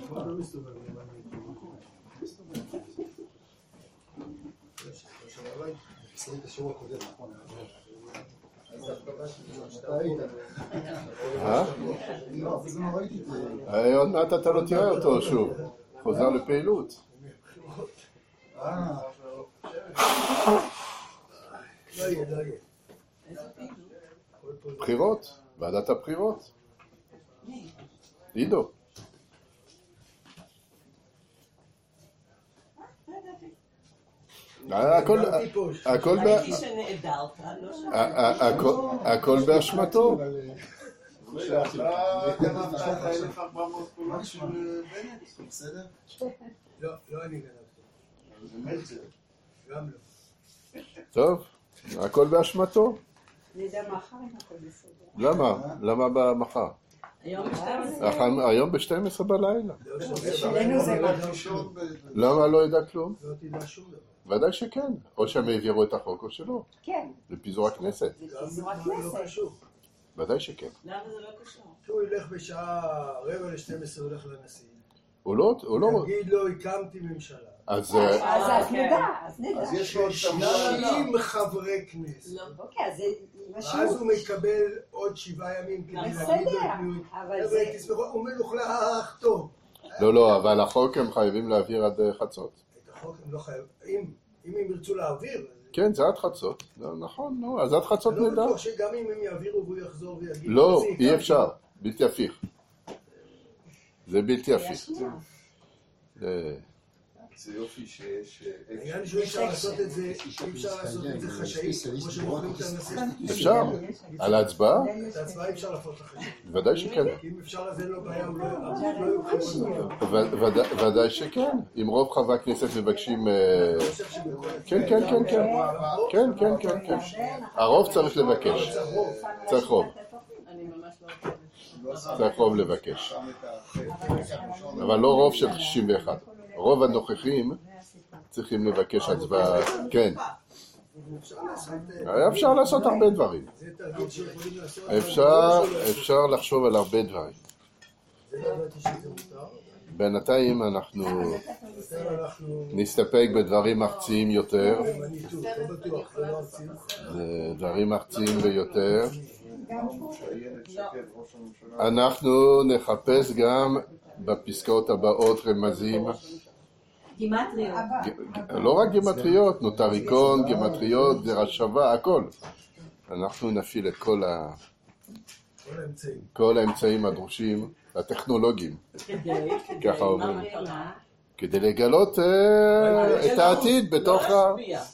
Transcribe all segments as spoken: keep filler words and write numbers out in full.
לא מסתובב למען עשיתי את השיעור הקודם, נכון? אה? עוד מעט אתה לא תראה אותו שוב, חוזר לפעילות. בחירות, ועדת הבחירות. עידו. הכל הכל הכל באשמתו. טוב, הכל באשמתו. למה? למה במחר? היום ב-שתים עשרה בלילה. למה לא ידע כלום? ודאי שכן, או שהם העבירו את החוק או שלא. כן. לפיזור הכנסת. לפיזור הכנסת. ודאי שכן. למה זה לא קשור? הוא ילך בשעה רבע ל-שתים עשרה, הולך לנשיא. הוא לא, הוא לא... תגיד לו, הקמתי ממשלה. אז... אז נדע, אז נדע. אז יש לו שבעים חברי כנסת. אוקיי, אז זה... אז הוא מקבל עוד שבעה ימים כדי להגיד לו, אבל זה... הוא מלוכלך טוב. לא, לא, אבל החוק הם חייבים להעביר עד חצות. את החוק הם לא חייבים, אם הם ירצו להעביר... כן, זה עד חצות. נכון, נו, אז עד חצות נדע. אני לא בטוח שגם אם הם יעבירו והוא יחזור ויגיד... לא, אי אפשר. בלתי הפיך. זה בלתי הפיך. זה יופי שיש... העניין שאי אפשר לעשות את זה, אי אפשר לעשות את זה חשאי, כמו שמוכנים את הנשיא. אפשר? על ההצבעה? את ההצבעה אי אפשר להפוך לחשאי. ודאי שכן. אם אפשר לזה לא בעיה, הוא לא יוכל. ודאי שכן. אם רוב חברי הכנסת מבקשים... כן, כן, כן, כן. כן, כן, כן, כן. הרוב צריך לבקש. צריך רוב. צריך רוב לבקש. אבל לא רוב של שישים ואחת. רוב הנוכחים צריכים לבקש הצבעה, כן. אפשר לעשות הרבה דברים. אפשר, אפשר לחשוב על הרבה דברים. בינתיים אנחנו נסתפק בדברים ארציים יותר. דברים ארציים ויותר. אנחנו נחפש גם בפסקאות הבאות רמזים. גימטריות. לא רק גימטריות, נוטריקון, גימטריות, דרשווה, הכל. אנחנו נפעיל את כל ה... כל האמצעים הדרושים, הטכנולוגיים. ככה אומרים. כדי לגלות את העתיד בתוך ה...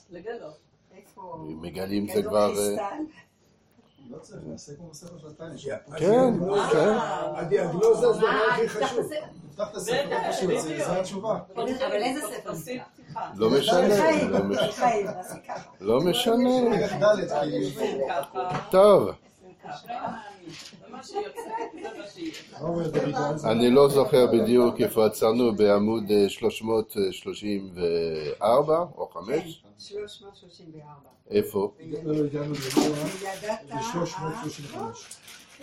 מגלים זה כבר... לא צריך, נעשה כמו ספר של התניא. כן, כן. הדיאגנוזה זה דבר הכי חשוב. תפתח את הספר פשוט, זה התשובה. אבל איזה ספר? לא משנה. לא משנה. טוב. אני לא זוכר בדיוק איפה עצרנו בעמוד שלוש מאות שלושים וארבע או חמש. שלוש מאות שלושים וארבע. איפה? לא הגענו ל-שלוש מאות שלושים וחמש.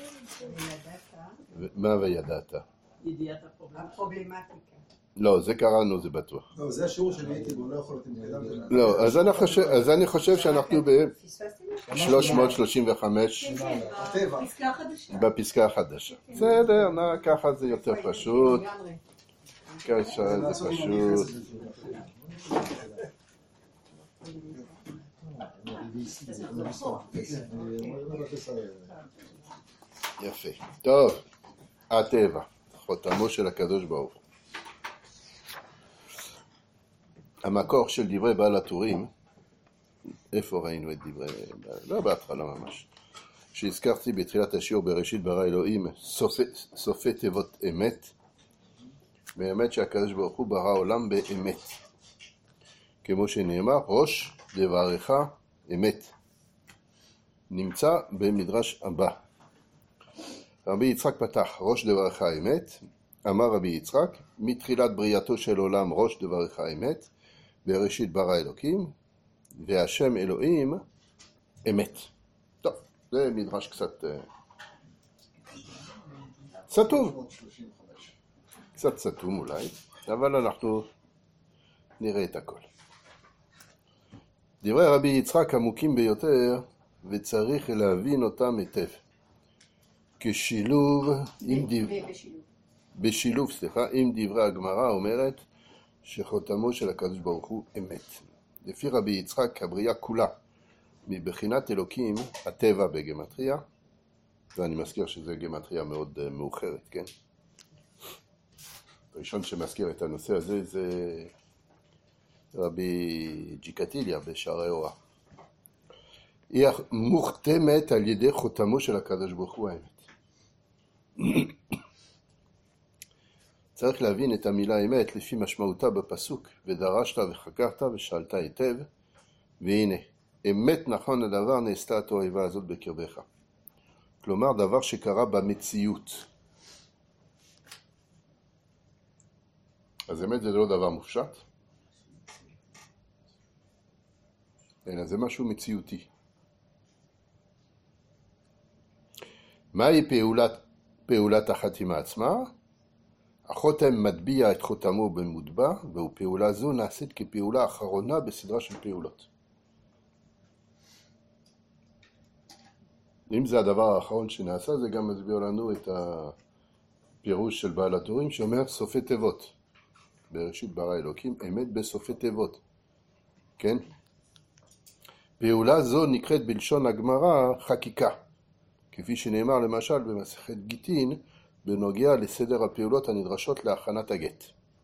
מה וידעת? ידיעת הפרובלמטיקה. לא, זה קראנו, זה בטוח. לא, זה השיעור שאני הייתי בו, לא יכול להיות עם קדם. לא, אז אני חושב שאנחנו ב-שלוש מאות שלושים וחמש בפסקה החדשה. בסדר, ככה זה יותר פשוט. ככה זה פשוט. יפה. טוב, הטבע, חותמו של הקדוש ברוך הוא. המקור של דברי בעל הטורים, איפה ראינו את דברי, לא בהתחלה ממש, שהזכרתי בתחילת השיעור בראשית ברא אלוהים, סופי, סופי תיבות אמת, באמת שהקדוש ברוך הוא ברא עולם באמת. כמו שנאמר, ראש דבריך אמת. נמצא במדרש הבא. רבי יצחק פתח, ראש דבריך אמת, אמר רבי יצחק, מתחילת בריאתו של עולם ראש דבריך אמת, בראשית ברא אלוקים, והשם אלוהים אמת. טוב, זה מדרש קצת סתום. קצת סתום אולי, אבל אנחנו נראה את הכל. דברי רבי יצחק עמוקים ביותר, וצריך להבין אותם היטב. כשילוב, עם דברי, בשילוב, סליחה, עם דברי הגמרא אומרת שחותמו של הקדוש ברוך הוא אמת. לפי רבי יצחק, הבריאה כולה, מבחינת אלוקים, הטבע בגמטריה, ואני מזכיר שזה גמטריה מאוד uh, מאוחרת, כן? הראשון שמזכיר את הנושא הזה זה רבי ג'יקטיליה בשערי אורה. היא מוכתמת על ידי חותמו של הקדוש ברוך הוא האמת. צריך להבין את המילה אמת לפי משמעותה בפסוק, ודרשת וחקרת ושאלת היטב, והנה, אמת נכון הדבר נעשתה התועבה הזאת בקרבך. כלומר, דבר שקרה במציאות. אז אמת זה לא דבר מופשט, אלא זה משהו מציאותי. מהי פעולת, פעולת החתימה עצמה? החותם מטביע את חותמו במוטבע, ופעולה זו נעשית כפעולה אחרונה בסדרה של פעולות. אם זה הדבר האחרון שנעשה, זה גם מסביר לנו את הפירוש של בעל הטורים שאומר סופי תיבות. בראשית ברא אלוקים, אמת בסופי תיבות. כן? פעולה זו נקראת בלשון הגמרא חקיקה. כפי שנאמר למשל במסכת גיטין, בנוגע לסדר הפעולות הנדרשות להכנת הגט.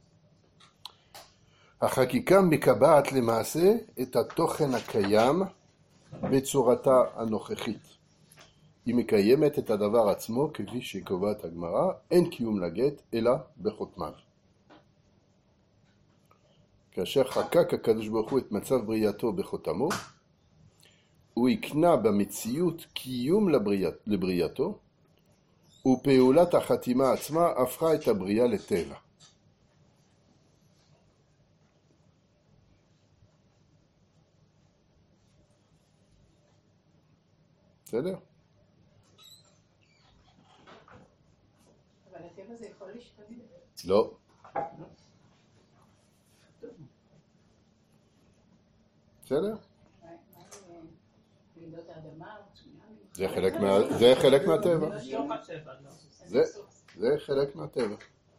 החקיקה מקבעת למעשה את התוכן הקיים בצורתה הנוכחית. היא מקיימת את הדבר עצמו כפי שקובעת הגמרא, אין קיום לגט אלא בחותמיו. כאשר חקק הקדוש ברוך הוא את מצב בריאתו בחותמו, הוא הקנה במציאות קיום לבריאת, לבריאתו, ופעולת החתימה עצמה הפכה את הבריאה לטבע. בסדר? אבל הטבע זה יכול להשתנות. לא. בסדר? זה חלק מה... זה חלק מהטבע. זה, זה חלק מהטבע.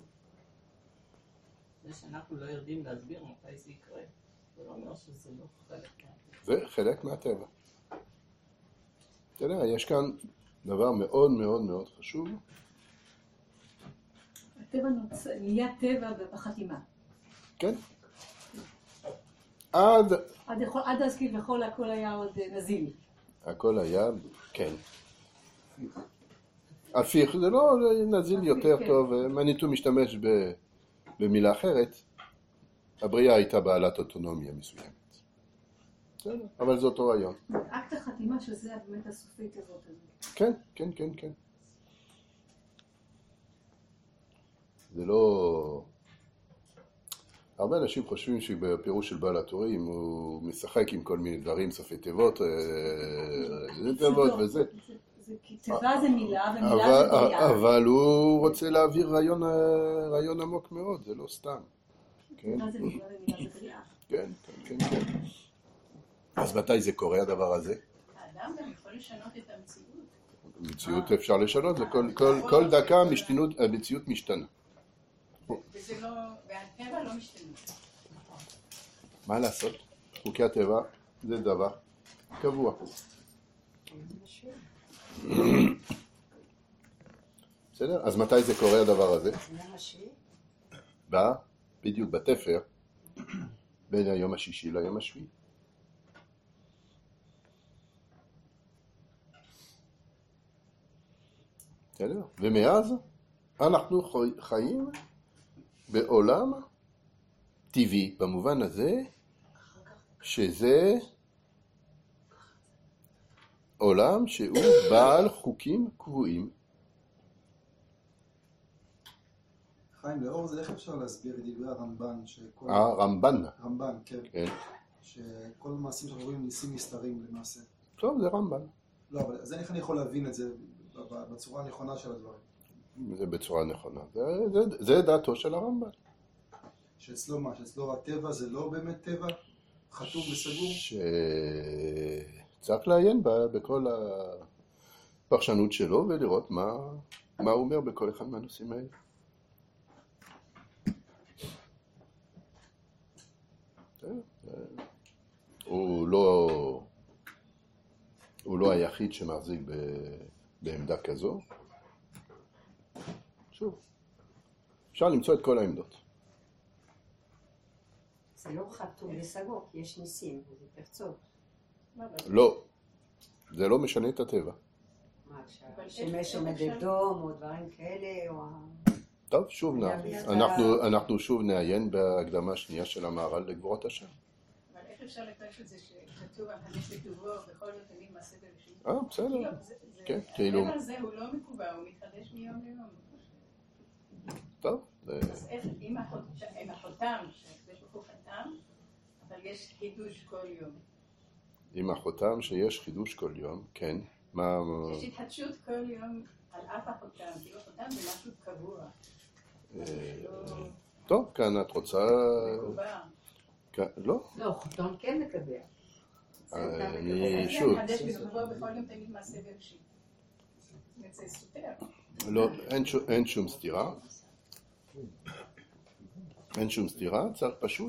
זה שאנחנו לא יודעים להסביר מתי זה יקרה, זה לא אומר שזה לא חלק מהטבע. זה חלק מהטבע. אתה יודע, יש כאן דבר מאוד מאוד מאוד חשוב. הטבע נהיה טבע בחתימה. כן. עד... עד אז כביכול הכל היה עוד נזיל. הכל היה, כן. הפיך, זה לא נזיל יותר טוב, מניטו משתמש במילה אחרת, הבריאה הייתה בעלת אוטונומיה מסוימת. אבל זה אותו רעיון. אקט החתימה שזה באמת הסופי תיבות הזה. כן, כן, כן, כן. זה לא... הרבה אנשים חושבים שבפירוש של בעל הטורים הוא משחק עם כל מיני דברים, סופי תיבות, זה תיבות וזה. תיבה זה מילה ומילה זה בריאה. אבל הוא רוצה להעביר רעיון עמוק מאוד, זה לא סתם. תיבה זה מילה ומילה זה בריאה. כן, כן, כן. אז מתי זה קורה הדבר הזה? האדם גם יכול לשנות את המציאות. המציאות אפשר לשנות, כל דקה המציאות משתנה. וזה לא, והטבע לא משתנה. מה לעשות? חוקי הטבע זה דבר קבוע. בסדר? אז מתי זה קורה הדבר הזה? בא, בדיוק בתפר, בין היום השישי ליום השביעי. בסדר? ומאז אנחנו חיים בעולם טבעי, במובן הזה שזה עולם שהוא בעל חוקים קבועים. חיים, לאור זה איך אפשר להסביר את דברי הרמב"ן שכל... אה, רמב"ן. רמב"ן, כן. כן. שכל המעשים שאנחנו רואים ניסים נסתרים למעשה. טוב, זה רמב"ן. לא, אבל אז איך אני יכול להבין את זה בצורה הנכונה של הדברים? זה בצורה נכונה. זה, זה, זה דעתו של הרמב"ן. שאצלו מה? שאצלו הטבע זה לא באמת טבע? חתום וסגור? שצריך לעיין בה בכל הפרשנות שלו ולראות מה, מה הוא אומר בכל אחד מהנושאים האלה. הוא לא, הוא לא היחיד שמחזיק ב, בעמדה כזו. שוב, אפשר למצוא את כל העמדות. זה לא חתום וסגור, כי יש ניסים, זה פרצות. לא, זה לא משנה את הטבע. מה עכשיו? שמש עומדת דום או דברים כאלה, או... טוב, שוב נע. אנחנו, אנחנו שוב נעיין בהקדמה השנייה של המהר"ל לגבורת השם. אבל איך אפשר לפרש את זה שכתוב על הנס לטובו בכל זאת תמיד מעשה בראשית? אה, בסדר. כן, כאילו... הטבע הזה הוא לא מקובע, הוא מתחדש מיום ליום. טוב. אז איך, אם החותם, שיש פה חתם, אבל יש חידוש כל יום. עם החותם שיש חידוש כל יום, כן. מה... יש התחדשות כל יום על אף החותם, כאילו חותם זה משהו קבוע. טוב, כאן את רוצה... מקובע. לא. לא, חותם כן מקבע. אני שוב... זה מתחדש בטובו בכל יום תמיד מעשה בראשית. זה סותר. לא, אין שום סתירה. אין שום סתירה, צריך פשוט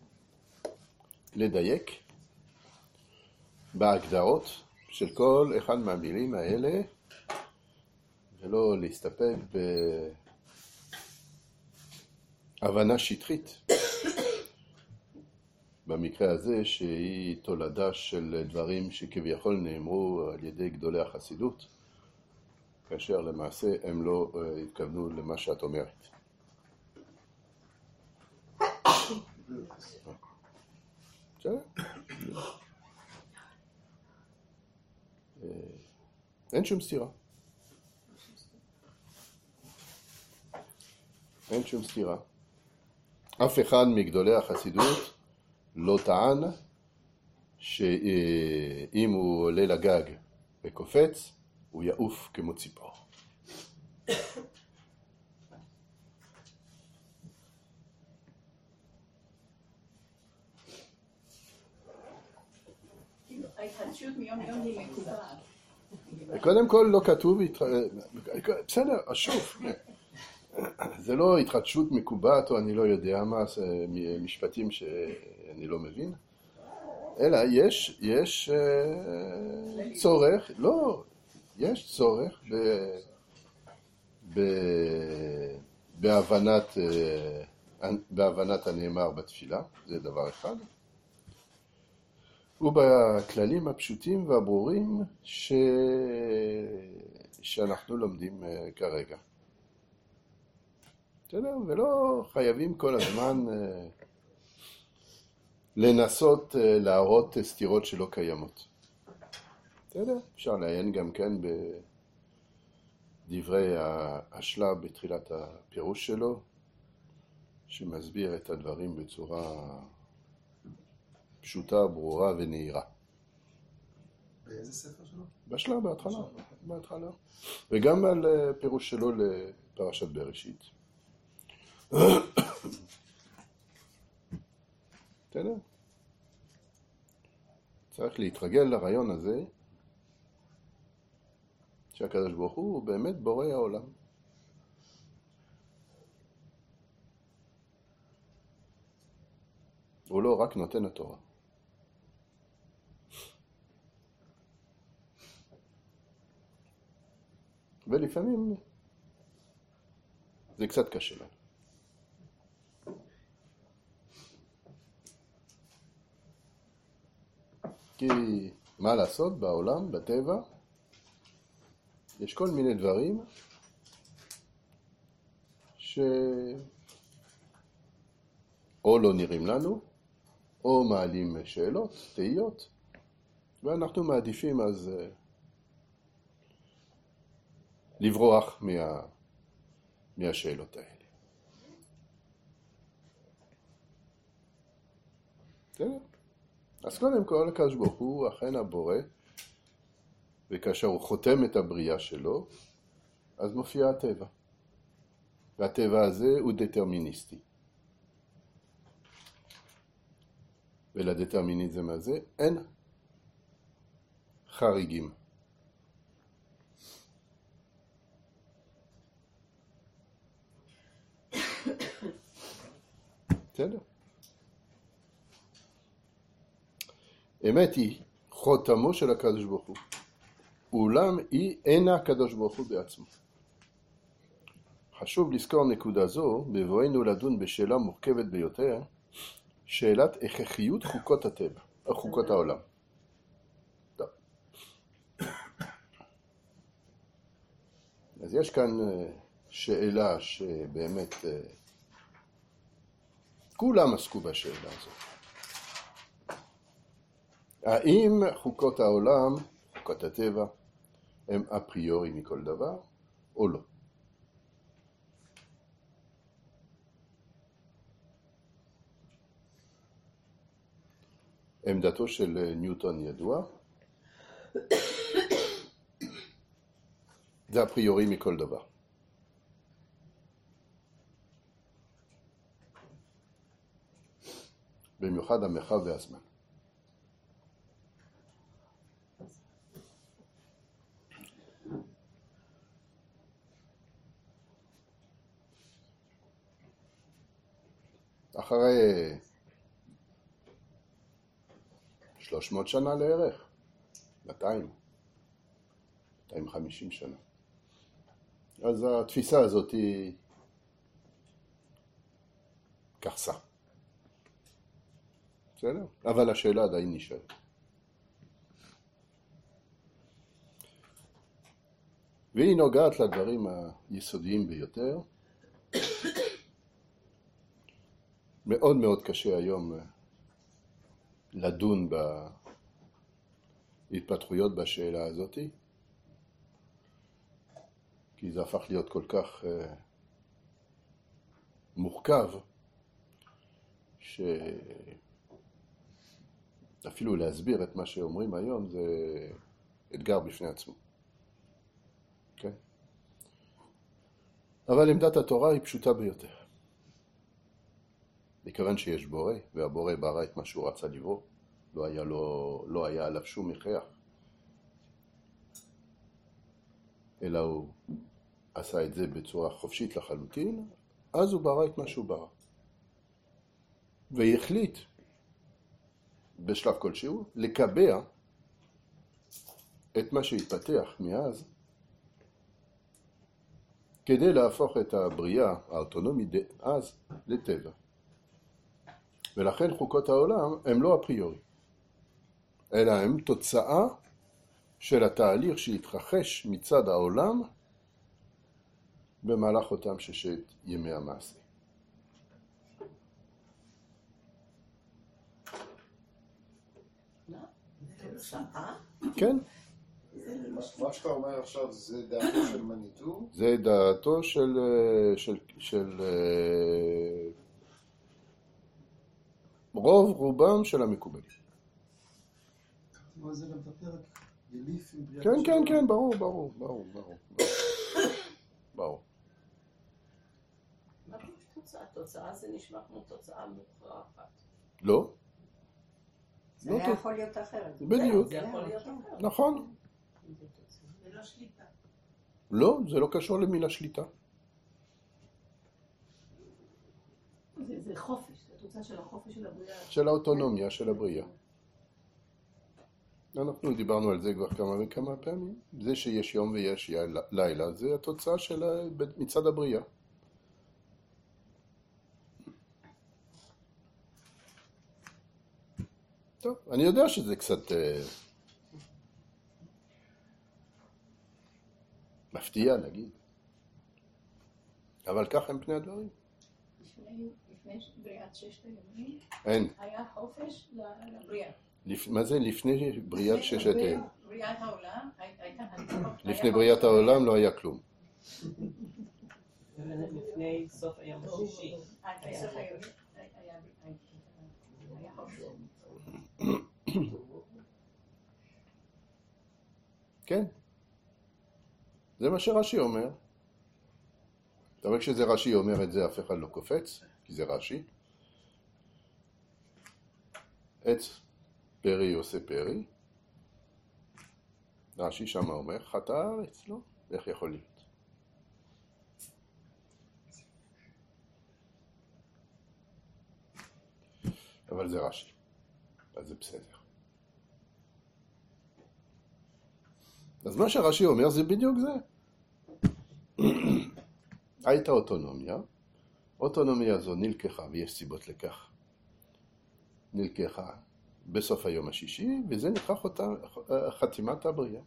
לדייק בהגדרות של כל אחד מהמילים האלה ולא להסתפק בהבנה שטחית במקרה הזה שהיא תולדה של דברים שכביכול נאמרו על ידי גדולי החסידות כאשר למעשה הם לא התכוונו למה שאת אומרת. אין שום סתירה. אין שום סתירה. אף אחד מגדולי החסידות לא טען שאם הוא עולה לגג וקופץ, הוא יעוף כמו ציפור. ההתחדשות מיום ליום היא מקובעת. קודם כל לא כתוב, בסדר, שוב, זה לא התחדשות מקובעת או אני לא יודע מה, זה משפטים שאני לא מבין, אלא יש, יש צורך, לא, יש צורך ב, ב, בהבנת, בהבנת הנאמר בתפילה, זה דבר אחד. ובכללים הפשוטים והברורים ש... שאנחנו לומדים כרגע. בסדר? ולא חייבים כל הזמן לנסות להראות סתירות שלא קיימות. בסדר? אפשר לעיין גם כן בדברי השלב בתחילת הפירוש שלו, שמסביר את הדברים בצורה פשוטה, ברורה ונהירה. באיזה ספר שלו? בשלב, בהתחלה, בהתחלה. וגם על פירוש שלו לפרשת בראשית. בסדר? צריך להתרגל לרעיון הזה, שהקדוש ברוך הוא באמת בורא העולם. הוא לא רק נותן התורה. ולפעמים זה קצת קשה לנו. כי מה לעשות בעולם, בטבע, יש כל מיני דברים ש... או לא נראים לנו, או מעלים שאלות, תהיות, ואנחנו מעדיפים אז לברוח מה... מהשאלות האלה. בסדר? אז קודם כל, הקדוש ברוך הוא אכן הבורא, וכאשר הוא חותם את הבריאה שלו, אז מופיע הטבע. והטבע הזה הוא דטרמיניסטי. ולדטרמיניזם הזה אין חריגים. בסדר? אמת היא חותמו של הקדוש ברוך הוא, אולם היא אינה הקדוש ברוך הוא בעצמו. חשוב לזכור נקודה זו בבואנו לדון בשאלה מורכבת ביותר, שאלת הכרחיות חוקות הטבע, או חוקות העולם. טוב. אז יש כאן שאלה שבאמת כולם עסקו בשאלה הזאת. האם חוקות העולם, חוקות הטבע, הם אפריורי מכל דבר או לא? עמדתו של ניוטון ידוע, זה אפריורי מכל דבר. במיוחד המרחב והזמן. אחרי שלוש מאות שנה לערך, מאתיים, מאתיים וחמישים שנה. אז התפיסה הזאת היא קרסה. בסדר? אבל השאלה עדיין נשארת. והיא נוגעת לדברים היסודיים ביותר. מאוד מאוד קשה היום לדון בהתפתחויות בשאלה הזאת, כי זה הפך להיות כל כך uh, מורכב, שאפילו להסביר את מה שאומרים היום זה אתגר בפני עצמו. כן? אבל עמדת התורה היא פשוטה ביותר. מכיוון שיש בורא, והבורא ברא את מה שהוא רצה לברוא, לא היה, לו, לא היה עליו שום הכרח, אלא הוא עשה את זה בצורה חופשית לחלוטין, אז הוא ברא את מה שהוא ברא. והחליט בשלב כלשהו לקבע את מה שהתפתח מאז, כדי להפוך את הבריאה האוטונומית אז לטבע. ולכן חוקות העולם הם לא אפריורי, אלא הם תוצאה של התהליך שהתרחש מצד העולם במהלך אותם ששת ימי המעשה. כן. מה שאתה אומר עכשיו זה דעתו של מניטו? זה דעתו של, של, של רוב רובם של המקובלים. אבל זה גם את הפרק יליף עם בריאת כן, השם. כן, כן, ברור, ברור, ברור, ברור. ברור. מה זה תוצאה? תוצאה זה נשמע כמו תוצאה מוכרחת. לא? זה היה יכול להיות אחרת. בדיוק. זה יכול להיות אחרת. נכון. זה לא שליטה. לא, זה לא קשור למילה שליטה. זה, זה חופש, זה תוצאה של החופש של הבריאה. של האוטונומיה, של הבריאה. אנחנו דיברנו על זה כבר כמה וכמה פעמים. זה שיש יום ויש לילה, זה התוצאה של מצד הבריאה. טוב, אני יודע שזה קצת אה, מפתיע, נגיד. אבל כך הם פני הדברים. לפני לפני בריאת ששת הימים אין. היה חופש לבריאה. לפ... מה זה לפני בריאת ששת הימים? בריאת העולם הייתה... לפני בריאת העולם לא היה כלום. לפני סוף היום השישי. היה חופש. כן. זה מה שרש"י אומר. אבל כשזה רש"י אומר את זה, אף אחד לא קופץ, כי זה רש"י. עץ פרי עושה פרי. רש"י שם אומר, חטא הארץ, לא? איך יכול להיות? אבל זה רש"י, אז זה בסדר. אז מה שרש"י אומר זה בדיוק זה. הייתה אוטונומיה, אוטונומיה הזו נלקחה, ויש סיבות לכך. נלקחה בסוף היום השישי, וזה נכח אותה חתימת הבריאה.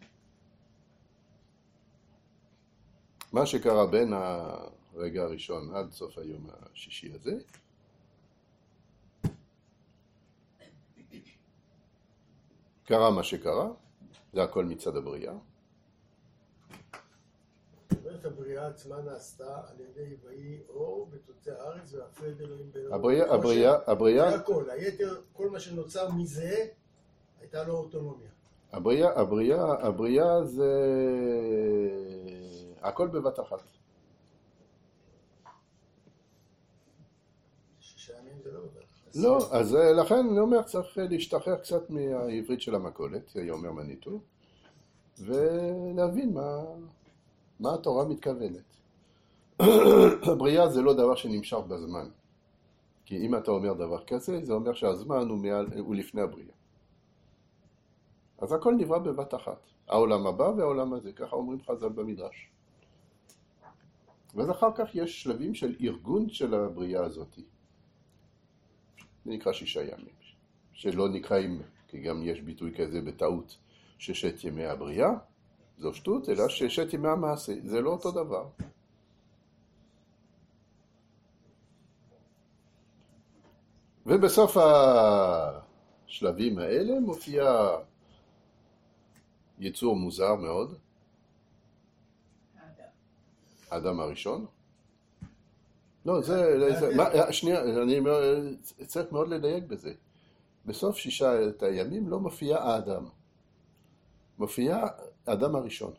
מה שקרה בין הרגע הראשון עד סוף היום השישי הזה, קרה מה שקרה, זה הכל מצד הבריאה. זאת הבריאה עצמה נעשתה על ידי ויהי אור בתוצאי הארץ והפרד אלוהים באלוהים. הבריאה, הבריאה, הבריאה, זה הכל, היתר, כל מה שנוצר מזה, הייתה לו אוטונומיה. הבריאה, הבריאה, הבריאה זה הכל בבת אחת. שישה ימים זה לא בבת. לא, אז לכן אני אומר, צריך להשתחרר קצת מהעברית של המקולת, זה אומר מניטו, ולהבין מה, מה התורה מתכוונת. הבריאה זה לא דבר שנמשך בזמן, כי אם אתה אומר דבר כזה, זה אומר שהזמן הוא, מעל, הוא לפני הבריאה. אז הכל נברא בבת אחת, העולם הבא והעולם הזה, ככה אומרים חז"ל במדרש. ואז אחר כך יש שלבים של ארגון של הבריאה הזאת. זה נקרא שישה ימים, שלא נקראים, כי גם יש ביטוי כזה בטעות, ששת ימי הבריאה, זו שטות, אלא ששת ימי המעשה, זה לא אותו דבר. ובסוף השלבים האלה מופיע יצור מוזר מאוד, האדם הראשון. לא, זה, זה מה, שנייה, אני צריך מאוד לדייק בזה. בסוף שישת הימים לא מופיע האדם. מופיע האדם הראשון.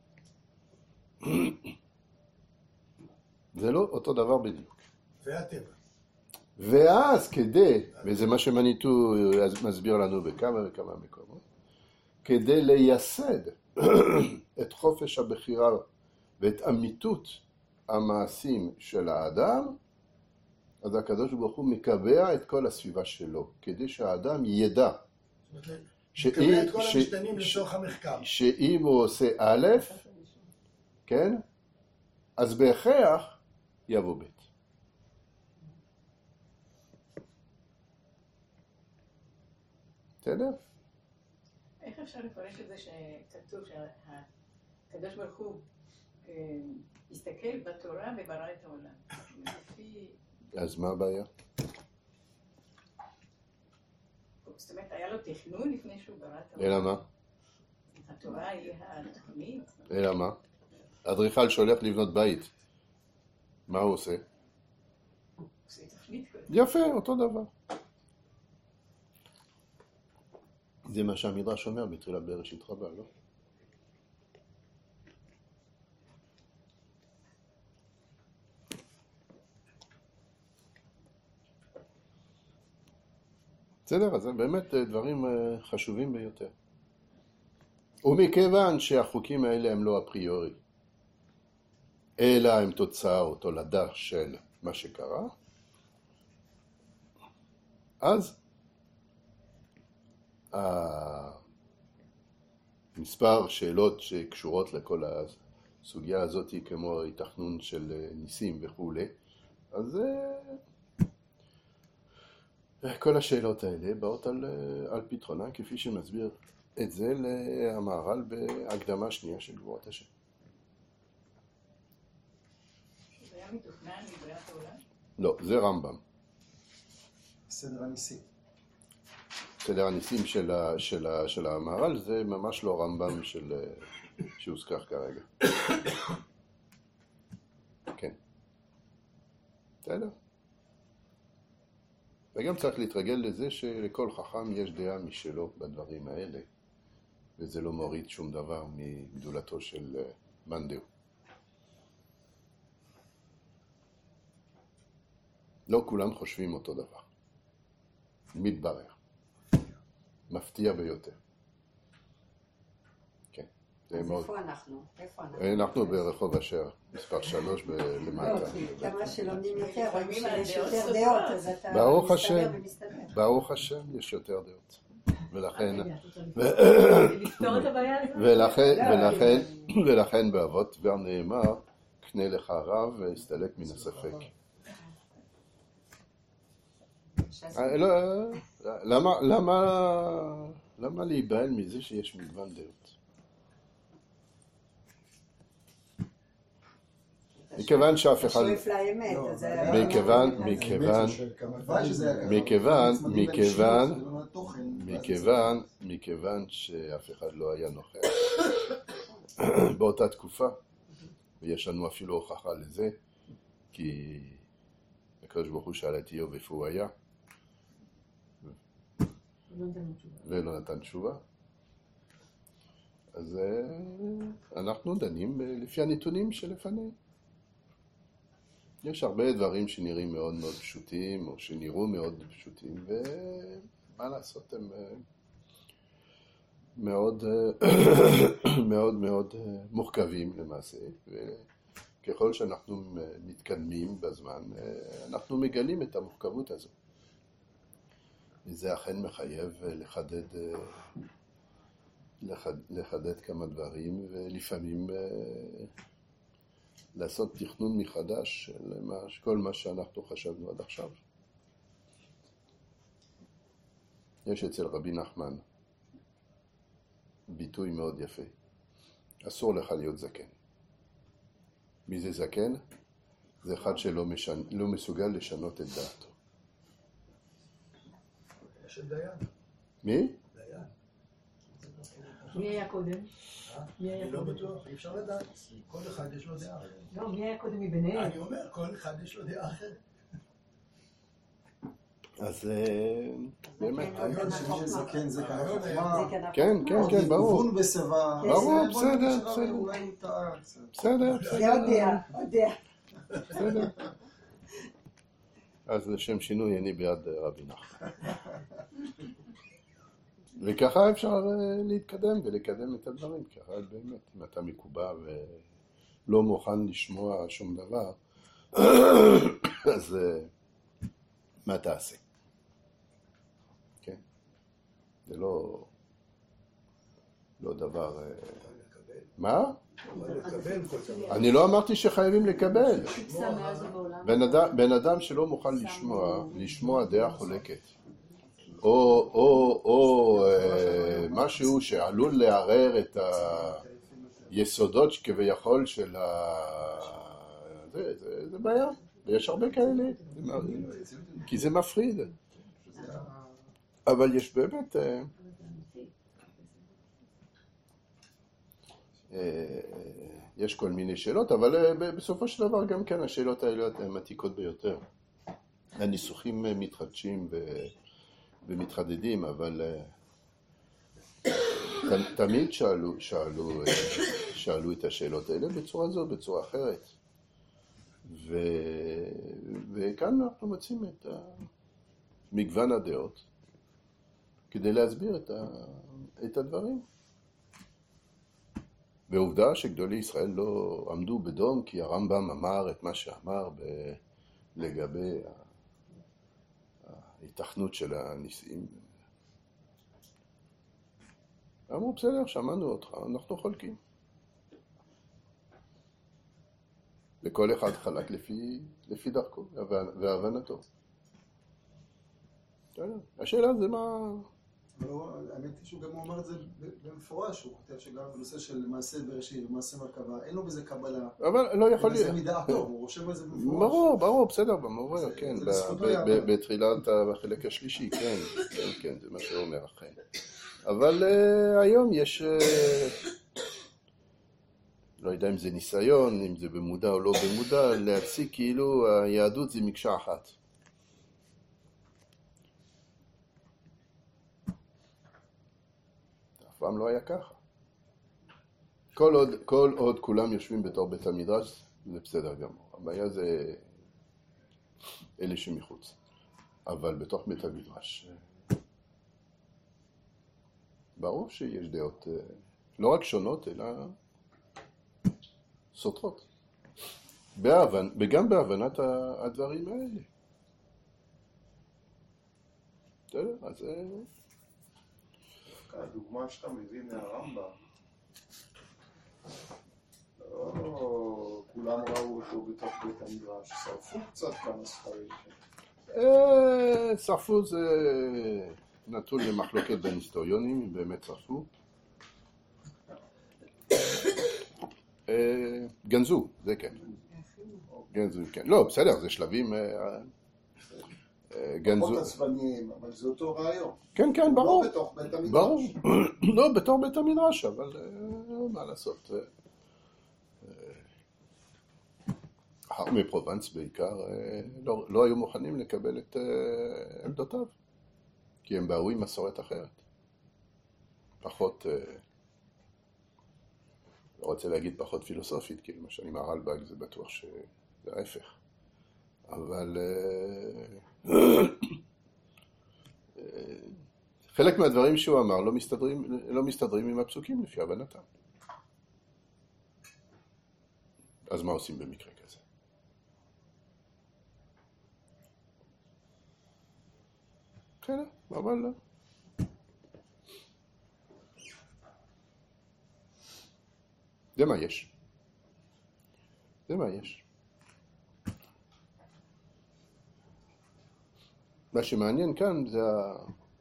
זה לא אותו דבר בדיוק. והטבע. ואז כדי, וזה מה שמניטו מסביר לנו בכמה וכמה מקומות, כדי לייסד את חופש הבחירה ואת אמיתות המעשים של האדם, אז הקדוש ברוך הוא מקבע את כל הסביבה שלו, כדי שהאדם ידע מקבל את כל המשתנים לתוך המחקר. שאם הוא עושה א', כן, אז בהכרח יבוא ב'. בסדר? איך אפשר לפרש את זה שכתוב שהקדוש ברוך הוא הסתכל בתורה וברא את העולם? אז מה הבעיה? זאת אומרת, היה לו תכנון לפני שהוא ברא את העולם. אלא מה? התורה היא התוכנית. אלא מה? אדריכל שהולך לבנות בית, מה הוא עושה? עושה תוכנית כזאת. יפה, אותו דבר. זה מה שהמדרש אומר בתחילת בראשית רבה, לא? בסדר, אז זה באמת דברים חשובים ביותר. ומכיוון שהחוקים האלה הם לא אפריורי, אלא הם תוצאה או תולדה של מה שקרה, אז מספר שאלות שקשורות לכל הסוגיה הזאת, כמו התכנון של ניסים וכו', אז כל השאלות האלה באות על, על פתרונה, כפי שמסביר את זה למהר"ל בהקדמה שנייה של גבורת השם. זה היה מתוכנן מבריאת העולם? לא, זה רמב"ם. סדר הניסים. סדר הניסים של, ה, של, ה, של המהר"ל זה ממש לא רמב"ם של, שהוזכר כרגע. כן. בסדר? וגם צריך להתרגל לזה שלכל חכם יש דעה משלו בדברים האלה, וזה לא מוריד שום דבר מגדולתו של מאן דהוא. לא כולם חושבים אותו דבר. מתברר. מפתיע ביותר. כן. אז מאוד... איפה אנחנו? איפה אנחנו? אנחנו ברחוב אשר, מספר שלוש למטה. לא, כי כמה שלומדים יותר, רואים לפעמים שיש הדעות יותר סותרות. דעות, אז אתה ברוך מסתדר השם. ומסתדר. ברוך השם, יש יותר דעות. ולכן, לפתור את הבעיה הזאת? ולכן, לא, ולכן, ולכן באבות כבר נאמר, קנה לך רב והסתלק מן הספק. אה, לא, למה, למה, למה להיבהל מזה שיש מגוון דעות? מכיוון שאף אחד, אתה שואף לאמת, לא, אז זה זה... היה- מכיוון, זה מכיוון, הלוואי שזה היה ככה. מכיוון, נצמדים מכיוון, לאישיות ולא לתוכן, ואז מכיוון, מכיוון שאף אחד לא היה נוכח באותה תקופה, ויש לנו אפילו הוכחה לזה, כי הקדוש ברוך הוא שאל את איוב איפה הוא היה, ולא נתן תשובה. אז אה, אנחנו דנים אה, לפי הנתונים שלפנינו. יש הרבה דברים שנראים מאוד מאוד פשוטים, או שנראו מאוד פשוטים, ומה לעשות, הם אה, מאוד אה, מאוד מאוד אה, מורכבים למעשה, וככל שאנחנו אה, מתקדמים בזמן, אה, אנחנו מגלים את המורכבות הזו. וזה אכן מחייב אה, לחדד אה, לחד, לחדד כמה דברים, ולפעמים אה, לעשות תכנון מחדש של מה, כל מה שאנחנו חשבנו עד עכשיו. יש אצל רבי נחמן ביטוי מאוד יפה. אסור לך להיות זקן. מי זה זקן? זה אחד שלא משנ... לא מסוגל לשנות את דעתו. יש את דיין. מי? דיין. מי היה קודם? מי היה אני לא קודם? בטוח, אי אפשר לדעת. כל אחד יש לו דעה. לא, מי היה קודם מביניהם? אני אומר, כל אחד יש לו דעה אחרת. אז אה, באמת. הרעיון שמי שזקן זה כאן הרעיון היה- החוכמה. כן, כן, כן, ברור. גבון בשיבה. ברור, אז בוא נגיד בסדר, שרב בסדר. אולי הוא טעה קצת. בסדר, זה עוד דעה, עוד דעה. בסדר. אז לשם שינוי אני בעד רבי נחמן. וככה אפשר אה, להתקדם ולקדם את הדברים, ככה באמת, אם אתה מקובע ולא מוכן לשמוע שום דבר, אז אה, מה תעשה? כן? זה לא, לא דבר... אה, מה? אבל לקבל כל דבר. אני לא אמרתי שחייבים לקבל. חיפשה מאז ובעולם. בן אדם, בן אדם שלא מוכן לשמוע, לשמוע דעה חולקת, או, או, או אה, משהו שעלול לערער את היסודות כביכול של ה... זה, זה, זה בעיה, ויש הרבה כאלה, כי זה מפחיד. אבל יש באמת... אה, אה, יש כל מיני שאלות, אבל אה, בסופו של דבר גם כן השאלות האלה הן עתיקות ביותר. הניסוחים אה, מתחדשים ו... ומתחדדים, אבל אה, ת, תמיד שאלו, שאלו, אה, שאלו את השאלות האלה בצורה זו, בצורה אחרת. ו... וכאן אנחנו מוצאים את מגוון הדעות כדי להסביר את, ה... את הדברים. ועובדה שגדולי ישראל לא עמדו בדום, כי הרמב"ם אמר את מה שאמר ב... לגבי ההיתכנות של הניסים. אמרו, בסדר, שמענו אותך, אנחנו חולקים. וכל אחד חלק לפי, לפי דרכו והבנתו. השאלה זה מה... האמת היא שהוא גם אומר את זה במפורש, הוא כותב שגם בנושא של מעשה בראשית ומעשה מרכבה, אין לו בזה קבלה. אבל לא יכול להיות. זה מדעתו, הוא רושם על זה במפורש. ברור, ברור, בסדר, במורה, כן. זה בזכותו ב- יאמר. ב- בתחילת החלק השלישי, כן, כן, כן, זה מה שהוא אומר, אכן. אבל אה, היום יש, אה, לא יודע אם זה ניסיון, אם זה במודע או לא במודע, להציג כאילו היהדות זה מקשה אחת. אף פעם לא היה ככה. כל עוד, כל עוד כולם יושבים בתור בית המדרש, זה בסדר גמור. הבעיה זה אלה שמחוץ. אבל בתוך בית המדרש, ברור שיש דעות לא רק שונות, אלא סותרות. בהבנ... וגם בהבנת הדברים האלה. בסדר, אז... הדוגמה שאתה מביא מהרמב"ם, לא כולם ראו אותו בתוך בית המדרש, שרפו קצת כמה ספרים. שרפו זה נתון למחלוקת בין היסטוריונים, אם באמת שרפו. גנזו, זה כן. גנזו, כן. לא, בסדר, זה שלבים... גנזו... פחות עצבניים, אבל זה אותו רעיון. כן, כן, ברור. לא בתוך בית המדרש. ברור. לא בתוך בית המדרש, אבל מה לעשות. מפרובנס בעיקר לא, לא היו מוכנים לקבל את עמדותיו, כי הם באו עם מסורת אחרת. פחות, לא רוצה להגיד פחות פילוסופית, כי למשל עם הרלב"ג זה בטוח שזה ההפך. אבל חלק מהדברים שהוא אמר לא מסתדרים, לא מסתדרים עם הפסוקים לפי הבנתם. אז מה עושים במקרה כזה? כן, אבל לא. זה מה יש. זה מה יש. מה שמעניין כאן זה ה...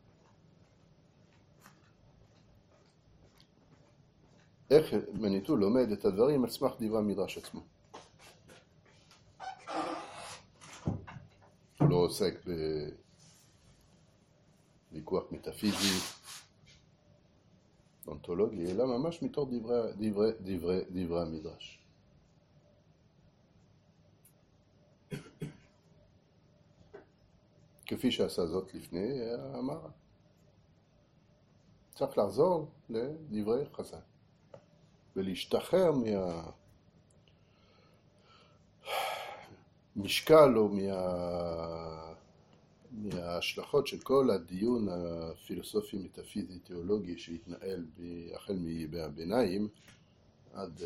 איך מניטו לומד את הדברים על סמך דברי המדרש עצמו. הוא לא עוסק בוויכוח מטאפיזי, אונתולוגי, אלא ממש מתוך דברי, דברי, דברי, דברי המדרש. כפי שעשה זאת לפני המר"ן. צריך לחזור לדברי חז"ל ולהשתחרר מהמשקל או מה... מההשלכות של כל הדיון הפילוסופי מטאפיזי תיאולוגי שהתנהל החל מימי הביניים עד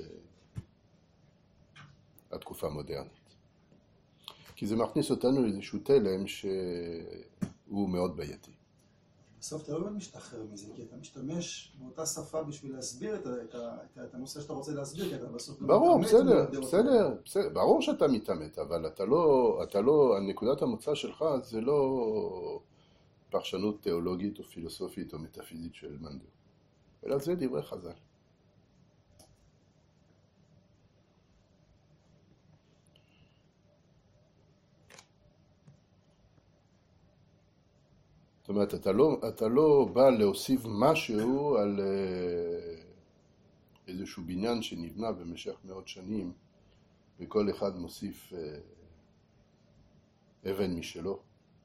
התקופה המודרנית. כי זה מכניס אותנו לאיזשהו תלם שהוא מאוד בעייתי. בסוף אתה לא באמת משתחרר מזה, כי אתה משתמש באותה שפה בשביל להסביר את, את, את, את הנושא שאתה רוצה להסביר, כי אתה בסוף לא ברור, מתאמת. בסדר, בסדר, בסדר, ברור שאתה מתאמת, אבל אתה לא, אתה לא, נקודת המוצא שלך זה לא פרשנות תיאולוגית או פילוסופית או מטאפיזית של מנדל, אלא זה דברי חז"ל. זאת אומרת, אתה לא, אתה לא בא להוסיף משהו על איזשהו בניין שנבנה במשך מאות שנים, וכל אחד מוסיף אבן משלו.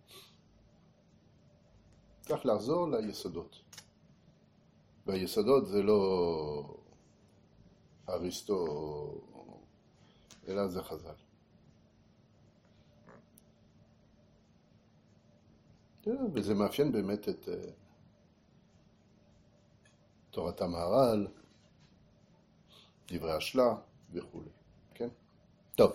צריך לחזור ליסודות. והיסודות זה לא אריסטו, אלא זה חז"ל. וזה מאפיין באמת את תורת המהר"ל, דברי השלה וכו'. כן? טוב.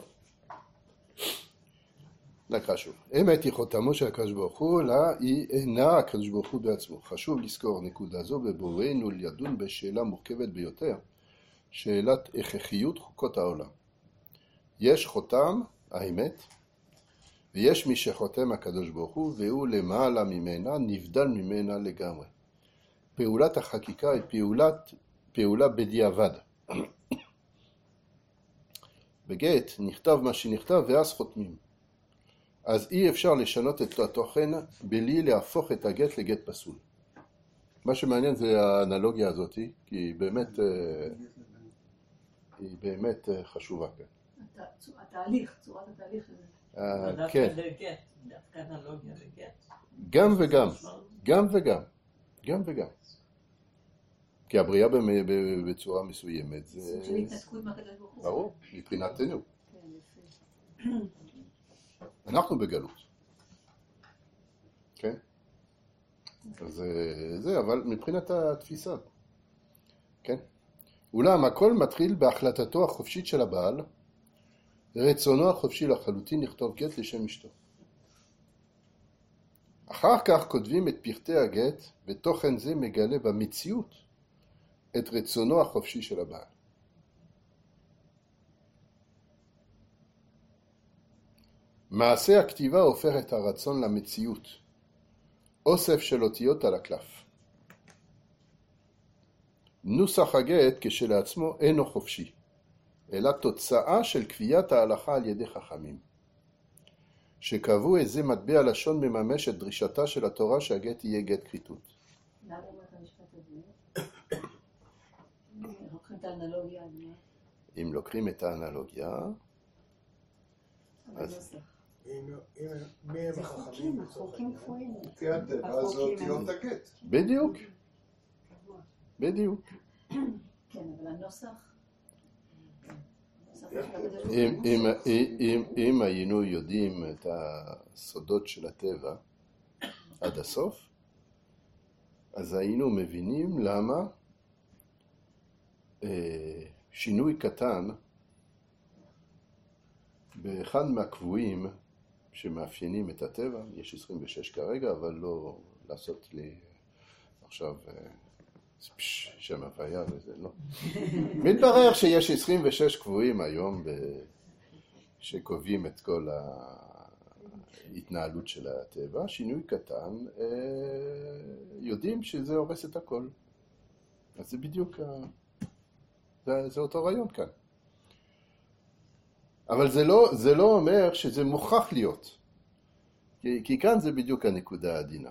נקרא שוב. אמת היא חותמו של הקדוש ברוך הוא, אלא היא אינה הקדוש ברוך הוא בעצמו. חשוב לזכור נקודה זו בבואנו לדון בשאלה מורכבת ביותר, שאלת הכרחיות חוקות העולם. יש חותם, האמת, ויש מי שחותם הקדוש ברוך הוא, והוא למעלה ממנה, נבדל ממנה לגמרי. פעולת החקיקה היא פעולת, פעולה בדיעבד. בגט נכתב מה שנכתב ואז חותמים. אז אי אפשר לשנות את התוכן בלי להפוך את הגט לגט פסול. מה שמעניין זה האנלוגיה הזאת, כי היא באמת, היא באמת חשובה כאן. התהליך, צורת התהליך הזה. כן. דווקא אנלוגיה לגט. גם וגם, גם וגם, גם וגם. כי הבריאה בצורה מסוימת זה... של התנתקות מהקדוש ברוך הוא. ברור, מבחינתנו. אנחנו בגלות. כן? אז זה, אבל מבחינת התפיסה. כן? אולם הכל מתחיל בהחלטתו החופשית של הבעל, רצונו החופשי לחלוטין לכתוב גט לשם אשתו. אחר כך כותבים את פרטי הגט, ותוכן זה מגלה במציאות את רצונו החופשי של הבעל. מעשה הכתיבה הופך את הרצון למציאות, אוסף של אותיות על הקלף. נוסח הגט כשלעצמו אינו חופשי, אלא תוצאה של קביעת ההלכה על ידי חכמים, שקבעו איזה מטבע לשון מממש את דרישתה של התורה שהגט יהיה גט כריתות. למה אומר את המשפט הזה? לוקחים את האנלוגיה, אם לוקחים את האנלוגיה, אז... מי הם זה החכמים? חוקים, לצורך חוקים העניין? קבועים. כן, טבע זה אותיות הגט. בדיוק, בדיוק. כן, אבל הנוסח... אם, אם, אם, אם היינו יודעים את הסודות של הטבע עד הסוף, אז היינו מבינים למה אה, שינוי קטן באחד מהקבועים שמאפיינים את הטבע, יש עשרים ושש כרגע, אבל לא לעשות לי עכשיו פש, שם הוויה וזה, לא. מתברר שיש עשרים ושש קבועים היום ב... שקובעים את כל ההתנהלות של הטבע, שינוי קטן, יודעים שזה הורס את הכל. אז זה בדיוק, זה, זה אותו רעיון כאן. אבל זה לא, זה לא אומר שזה מוכרח להיות. כי, כי כאן זה בדיוק הנקודה העדינה.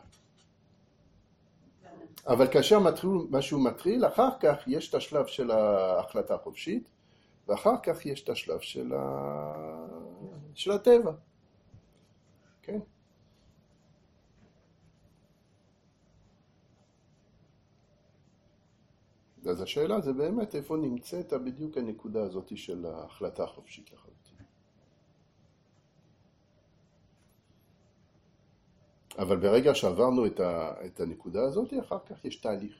אבל כאשר מתחיל, משהו מתחיל, אחר כך יש את השלב של ההחלטה החופשית, ואחר כך יש את השלב של, ה... של הטבע. כן? אז השאלה זה באמת איפה נמצאת בדיוק הנקודה הזאת של ההחלטה החופשית לחלוטין. אבל ברגע שעברנו את, ה, את הנקודה הזאת, אחר כך יש תהליך.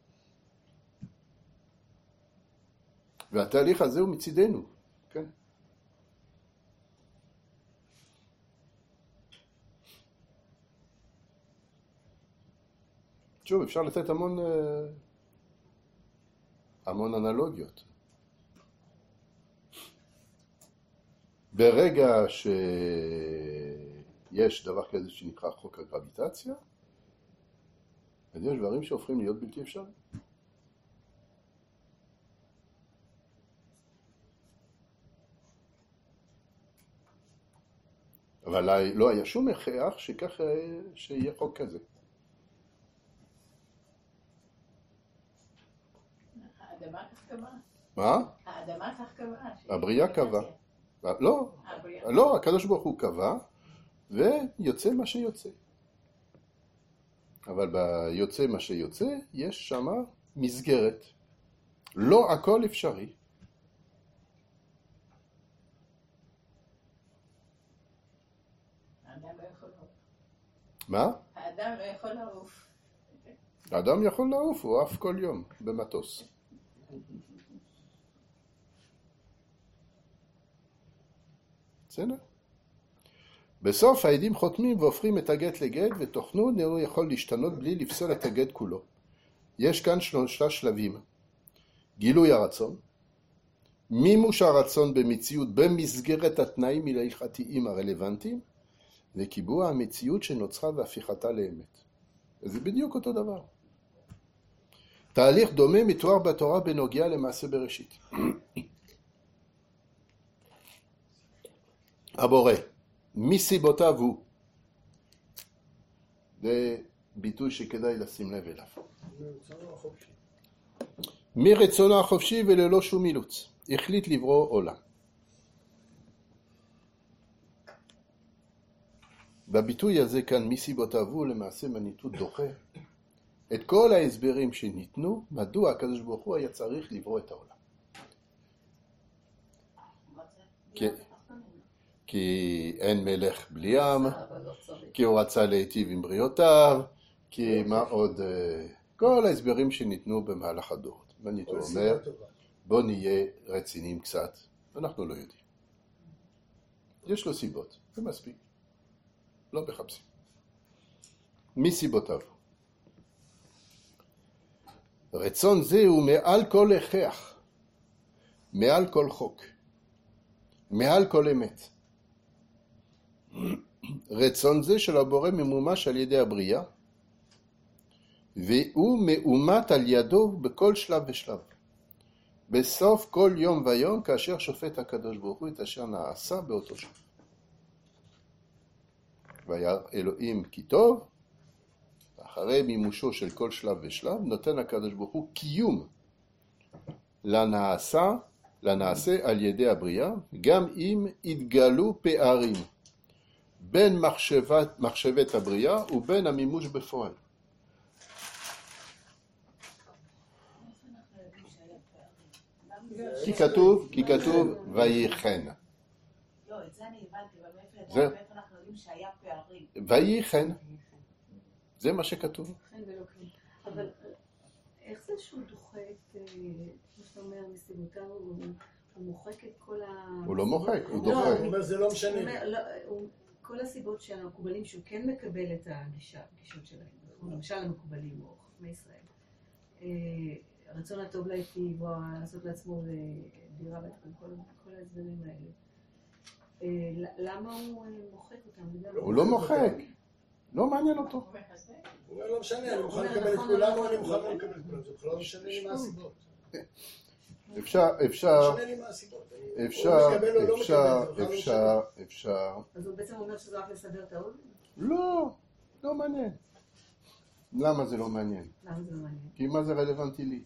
והתהליך הזה הוא מצידנו, כן? שוב, אפשר לתת המון, המון אנלוגיות. ברגע ש... יש דבר כזה שנקרא חוק הגרביטציה, אז יש דברים שהופכים להיות בלתי אפשריים. אבל לא היה שום הכרח שכך שיהיה חוק כזה. האדמה כך קבעה. מה? האדמה כך קבעה. הבריאה קבעה. לא, לא, הקדוש ברוך הוא קבע, ויוצא מה שיוצא. אבל ביוצא מה שיוצא, יש שם מסגרת. לא הכל אפשרי. האדם לא יכול לעוף. מה? האדם לא יכול לעוף. האדם יכול לעוף, הוא עף כל יום במטוס. בסדר? בסוף העדים חותמים והופכים את הגט לגט, ותוכנו נראו יכול להשתנות בלי לפסול את הגט כולו. יש כאן שלושה שלבים. גילוי הרצון, מימוש הרצון במציאות במסגרת התנאים ההלכתיים הרלוונטיים, וקיבוע המציאות שנוצרה והפיכתה לאמת. זה בדיוק אותו דבר. תהליך דומה מתואר בתורה בנוגע למעשה בראשית. הבורא, מסיבותיו הוא. זה ביטוי שכדאי לשים לב אליו. מרצונו החופשי. מרצונו החופשי וללא שום אילוץ. החליט לברוא עולם. בביטוי הזה כאן מסיבותיו הוא למעשה מניטות דוחה את כל ההסברים שניתנו מדוע הקדוש ברוך הוא היה צריך לברוא את העולם. כן. כי אין מלך בלי עם, אבל לא צריך. כי הוא רצה להיטיב עם בריאותיו, כי מה עוד, אה, כל ההסברים שניתנו במהלך הדורות. מניטו כל אומר, סיבה טובה. בוא נהיה רציניים קצת, אנחנו לא יודעים. יש לו סיבות, זה מספיק. לא מחפשים. מסיבותיו. רצון זה הוא מעל כל הכרח, מעל כל חוק, מעל כל אמת. רצון זה של הבורא ממומש על ידי הבריאה, והוא מאומת על ידו בכל שלב ושלב. בסוף כל יום ויום, כאשר שופט הקדוש ברוך הוא את אשר נעשה באותו שלב. והיה אלוהים כי טוב, אחרי מימושו של כל שלב ושלב, נותן הקדוש ברוך הוא קיום לנעשה, לנעשה על ידי הבריאה, גם אם התגלו פערים בין מחשבת, מחשבת הבריאה ובין המימוש בפועל. כי כתוב, כי כתוב, ויהי כן. לא, את זה אני הבנתי, אבל מאיפה זה- ידענו, מאיפה אנחנו יודעים שהיה פערים. ויהי כן. זה מה שכתוב. כן ולא כן. אבל אה, איך זה שהוא דוחה את, אה, כמו שאתה אומר, מסיבותיו, הוא הוא מוחק את כל ה... הוא לא מוחק, הוא לא, דוחה. הוא אומר, זה לא הוא משנה. אומר, לא, הוא- כל הסיבות שהמקובלים, שהוא כן מקבל את הגישה, הגישות שלהם, נכון? למשל המקובלים או חכמי ישראל. אה, רצון הטוב להיטיב, או לעשות לעצמו אה, דירה בטח, כל כל ההסברים האלה. אה, ל- למה הוא אה, מוחק אותם? לגמרי? הוא לא מוחק. לא מעניין אותו. הוא מחזק. הוא אומר, לא משנה, אני מוכן הוא אומר, לקבל את נכון, כולם, נכון, או אני מוכן נכון. לא לקבל את כולם. זה בכלל לא משנה לי מה הסיבות. אפשר, אפשר, לא משנה לי מה הסיבות. אני- אפשר, או מקבל או לא אפשר, מקבל, זה בכלל לא אפשר, אפשר. אז הוא בעצם אומר שזה רק לסדר את האוזן? לא, לא מעניין. למה זה לא מעניין? למה זה לא מעניין? כי מה זה רלוונטי לי?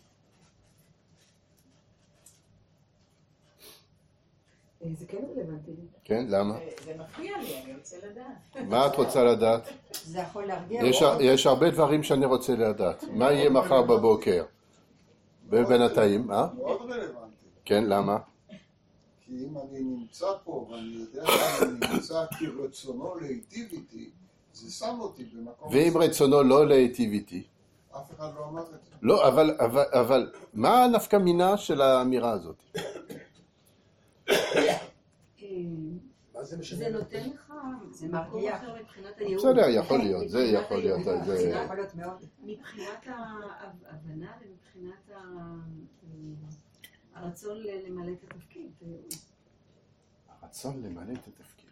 אה, זה כן רלוונטי לי. כן, למה? זה- זה מפריע לי, אני רוצה לדעת. מה את רוצה לדעת? זה יכול להרגיע יש, אותו. יש הרבה דברים שאני רוצה לדעת. מה יהיה מחר בבוקר? ובינתיים, אה? מאוד רלוונטי. כן, למה? כי אם אני נמצא פה ואני יודע שאני נמצא כי רצונו להיטיב איתי, זה שם אותי במקום... ואם רצונו לא להיטיב איתי? אף אחד לא אמר את זה. לא, אבל, אבל, אבל מה הנפקא מינה של האמירה הזאת? אה, מה זה משנה? זה נותן לך זה מקום מרגיע. אחר מבחינת הייעוד. בסדר, יכול להיות, זה מבחינת יכול להיות, הייעוד. זה- זה יכול להיות מאוד. מבחינת ההבנה ומבחינת ה- הרצון ל- למלא את התפקיד. את הייעוד. הרצון למלא את התפקיד.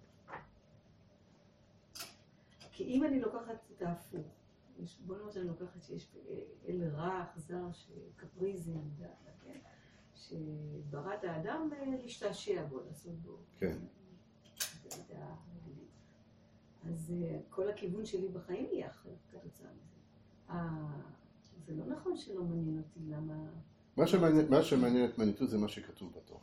כי אם אני לוקחת את ההפוך, יש- בוא נאמר שאני לוקחת שיש אל רע, אכזר, קפריזם, כן? שברא את האדם אה, להשתעשע בו, לעשות בו. כן. זה הדעה הרגילה. אז אה, כל הכיוון שלי בחיים יהיה אחר כתוצאה מזה. אה, זה לא נכון שלא מעניין אותי למה... מה שמעניין, מה שמעניין את מניטות זה מה שכתוב בתורה.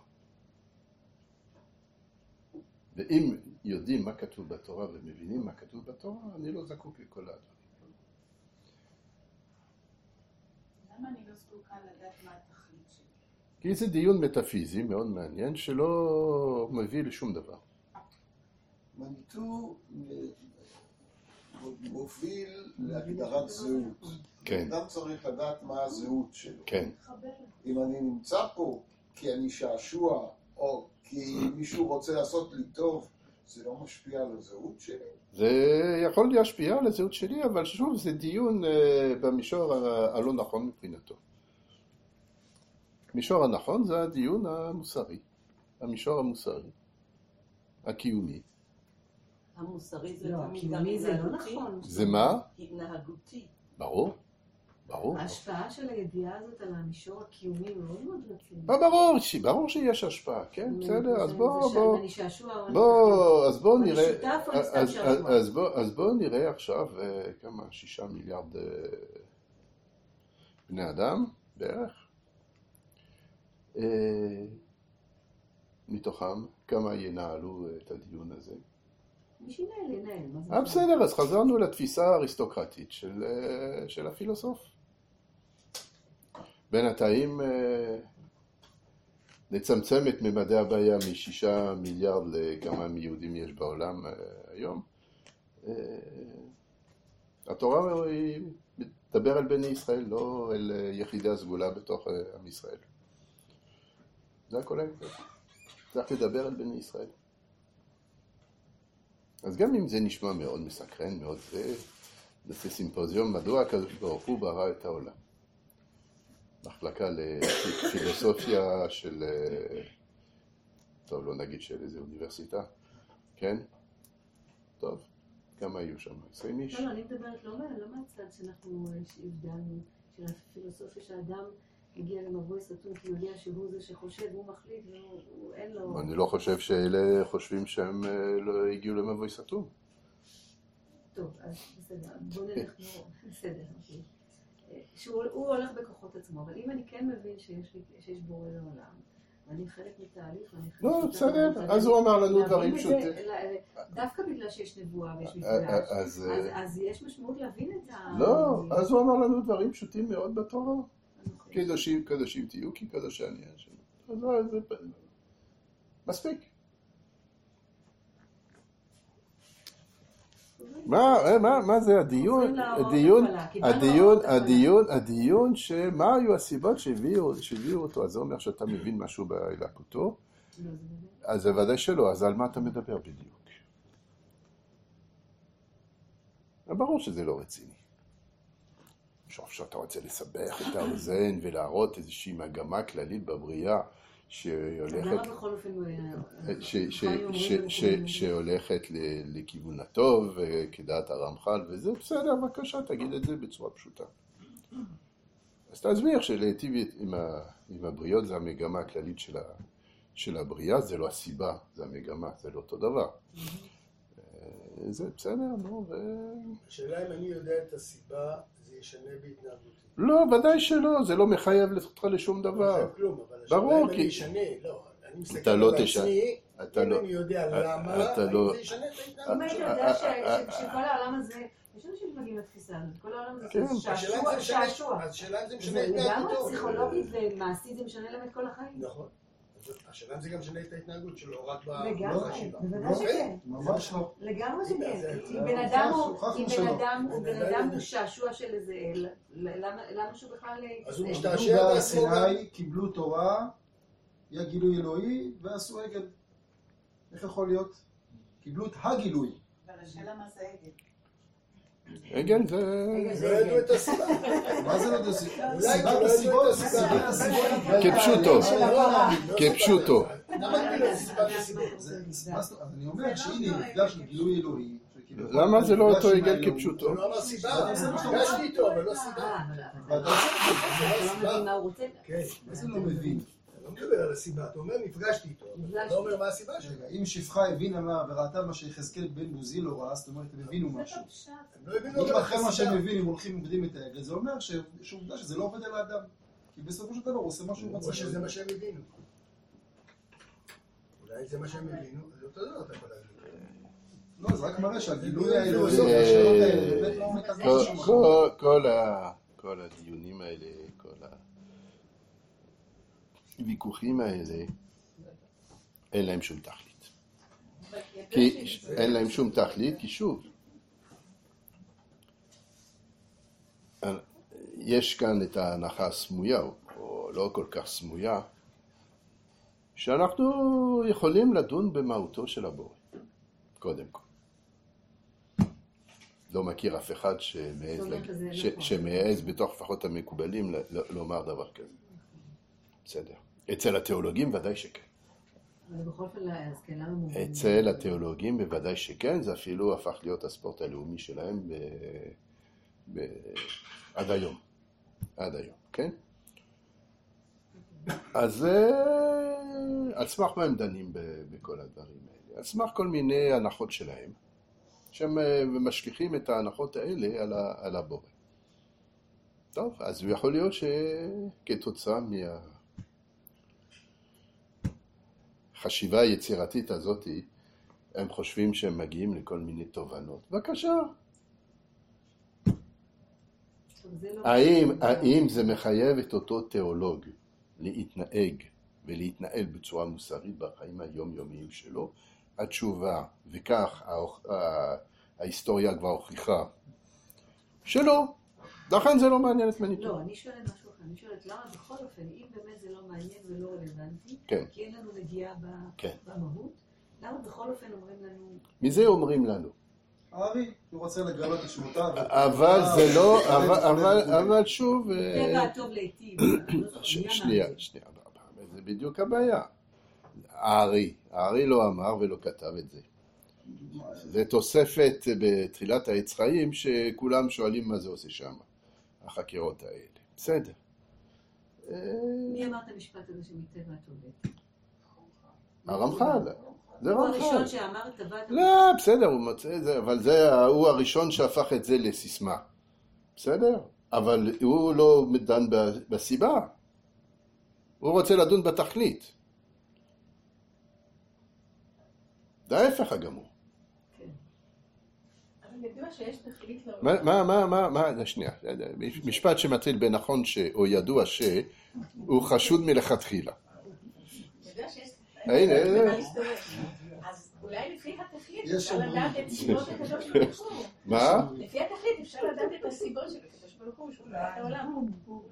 ואם יודעים מה כתוב בתורה ומבינים מה כתוב בתורה, אני לא זקוק לכל הדברים. למה אני לא זקוקה לדעת מה התכלית שלי? כי זה דיון מטאפיזי מאוד מעניין שלא מביא לשום דבר. מניטו מוביל להגדרת זהות. כן, אדם צריך לדעת מה הזהות שלו. כן. אם אני נמצא פה כי אני שעשוע, או כי מישהו רוצה לעשות לי טוב, זה לא משפיע על הזהות שלי. זה יכול להשפיע על הזהות שלי, אבל שוב זה דיון אה, במישור ה- הלא נכון מבחינתו. המישור הנכון זה הדיון המוסרי, המישור המוסרי, הקיומי. המוסרי זה לא, תמיד הקיומי זה לא התנהגותי. נכון. זה מה? התנהגותי. ברור, ברור. ההשפעה של הידיעה הזאת על המישור הקיומי מאוד מאוד רציני. לא, ברור, ש- ברור שיש השפעה, כן, בסדר, אז בוא, בוא, אני שעשוע או אני בוא, אז בואו אני נראה, שותף או אני סתם אז- שעשוע? אז בואו- אז בואו נראה עכשיו אה, כמה, שישה מיליארד אה, בני אדם בערך, אה, מתוכם כמה ינהלו את הדיון הזה. מי שינהל, ינהל. מה זה אה, משנה? בסדר, אז חזרנו לתפיסה האריסטוקרטית של, אה, של הפילוסוף. בינתיים, אה, נצמצם את ממדי הבעיה משישה מיליארד לכמה מיהודים יש בעולם היום. התורה היא מדבר על בני ישראל, לא על יחידי הסגולה בתוך עם ישראל. זה הכל ההבדל. צריך לדבר על בני ישראל. אז גם אם זה נשמע מאוד מסקרן, מאוד זה, נעשה סימפוזיון, מדוע הקדוש ברוך הוא ברא את העולם. מחלקה לפילוסופיה של, טוב, לא נגיד של איזה אוניברסיטה, כן? טוב, כמה היו שם? עשרים איש? לא, לא, אני מדברת לא מהצד שאנחנו הבדלנו, של הפילוסופיה שהאדם הגיע למבוי סתום, כי הוא יודע שהוא זה שחושב, הוא מחליט, ואין לו... אני לא חושב שאלה חושבים שהם לא הגיעו למבוי סתום. טוב, אז בסדר, בוא נלך, בסדר, שהוא הולך בכוחות עצמו, אבל אם אני כן מבין שיש בורא לעולם, ואני חלק מתהליך, ואני חלק... לא, בסדר, אז הוא אמר לנו דברים פשוטים. דווקא בגלל שיש נבואה ויש מפגש, אז יש משמעות להבין את ה... לא, אז הוא אמר לנו דברים פשוטים מאוד בתורה. קדושים, קדושים תהיו, כי קדוש אני השם. זה מספיק. מה, מה, מה זה הדיון, הדיון, הדיון, הדיון, הדיון, שמה היו הסיבות שהביאו, שהביאו אותו, אז זה אומר שאתה מבין משהו בהילקוטו, אז זה ודאי שלא, אז על מה אתה מדבר בדיוק? ברור שזה לא רציני. עכשיו שאתה רוצה לסבך את האוזן ולהראות איזושהי מגמה כללית בבריאה, שהולכת, שהולכת לכיוון הטוב, כדעת הרמח"ל, וזה בסדר, בבקשה, תגיד את זה בצורה פשוטה. אז תסביר שלהיטיב עם הבריות זה המגמה הכללית של הבריאה, זה לא הסיבה, זה המגמה, זה לא אותו דבר. זה בסדר, נו, ו... השאלה אם אני יודע את הסיבה, זה ישנה בהתנהגותי. לא, ודאי שלא, זה לא מחייב אותך לשום דבר. כלום, אבל השאלה אם אני ישנה, לא, אני מסתכל בעצמי, אם אני יודע למה, האם זה ישנה את ההתנהגות. אם היית יודע שכל העולם הזה, יש אנשים שמגיעים לתפיסה, כל העולם הזה זה שעשוע. אז השאלה אם זה משנה את ההתנהגות. לגמרי פסיכולוגית ומעשית זה משנה להם את כל החיים. נכון. השאלה אם זה גם משנה את ההתנהגות שלו, רק בחשיבה. בוודאי שכן. ממש לא. לגמרי שכן. אם בן אדם הוא שעשוע של איזה אל, למה שהוא בכלל... אז הוא משתעשע בעצמו גם. קיבלו תורה, היה גילוי אלוהי, ועשו עגל. איך יכול להיות? קיבלו את הגילוי. אבל השאלה מה זה עגל? עגל זה... לא ידעו את הסיבה. מה זה לא ידעו את הסיבה? אולי כי לא ידעו את הסיבה. כפשוטו. כפשוטו. אז אני אומר שהנה נפגש של גילוי אלוהי. למה זה לא אותו עגל כפשוטו? הוא לא אמר סיבה, נפגשתי איתו, אבל לא סיבה. אתה לא מבין מה הוא רוצה. מה זה לא מבין? לא מדבר על הסיבה, אתה אומר נפגשתי איתו, אתה לא אומר מה הסיבה שלו. אם שפחה הבינה מה וראתה מה שיחזקאל בן בוזי לא ראה, זאת אומרת, הם הבינו משהו. הם לא הבינו אם אחרי מה שהם הבינים הולכים ומקדים את העגל, זה אומר שעובדה שזה לא עובד על האדם. כי בסופו של דבר הוא עושה משהו רוצה. או שזה מה שהם הבינו. אולי זה מה שהם הבינו, זה אותו דבר אתה יכול להגיד. לא, זה רק מראה שהגילוי האלוהי, השאלות האלה, באמת לא מתעסקים שם. כל הדיונים האלה, כל הוויכוחים האלה, אין להם שום תכלית. כי אין להם שום תכלית, כי שוב, יש כאן את ההנחה הסמויה, או לא כל כך סמויה, שאנחנו יכולים לדון במהותו של הבורא, קודם כל. לא מכיר אף אחד שמעז בתוך לפחות המקובלים לומר דבר כזה. בסדר. אצל התיאולוגים ודאי שכן. אצל התיאולוגים בוודאי שכן, זה אפילו הפך להיות הספורט הלאומי שלהם עד היום. עד היום, כן? אז על סמך מה הם דנים בכל הדברים האלה? על סמך כל מיני הנחות שלהם, שהם משליכים את ההנחות האלה על הבורא. טוב, אז הוא יכול להיות שכתוצאה מהחשיבה היצירתית הזאת, הם חושבים שהם מגיעים לכל מיני תובנות. בבקשה. האם, האם זה מחייב את אותו תיאולוג להתנהג ולהתנהל בצורה מוסרית בחיים היומיומיים שלו. התשובה, וכך ההיסטוריה כבר הוכיחה, שלא. לכן זה לא מעניין את מניטו. לא, אני שואלת משהו אחר. אני שואלת למה בכל אופן, אם באמת זה לא מעניין ולא רלוונטי, כן. כי אין לנו נגיעה כן. במהות, למה בכל אופן אומרים לנו... מזה אומרים לנו. הארי, הוא רוצה לגלות את שמותיו. אבל זה לא, אבל שוב... טבע הטוב להיטיב. שנייה, שנייה. זה בדיוק הבעיה. הארי, הארי לא אמר ולא כתב את זה. זה תוספת בתחילת העץ חיים שכולם שואלים מה זה עושה שם, החקירות האלה. בסדר. מי אמר את המשפט הזה שמטבע הטוב להיטיב? הרמח"ל. זה הוא רמח"ל. הראשון שאמר את הבת... לא, בסדר, הוא מוצא את זה, אבל זה, הוא הראשון שהפך את זה לסיסמה. בסדר? אבל הוא לא דן בסיבה. הוא רוצה לדון בתכלית. זה ההפך הגמור. אבל ידוע שיש תכלית לעולם. מה, מה, מה, מה, מה, שנייה, משפט שמתחיל בנכון ש, או ידוע שהוא חשוד מלכתחילה. ידוע שיש... הנה, אז אולי לפי התכלית אפשר לדעת את סיבות הקדוש ברוך הוא. מה? לפי התכלית אפשר לדעת את הסיבות של הקדוש ברוך הוא, שהוא ברא את העולם.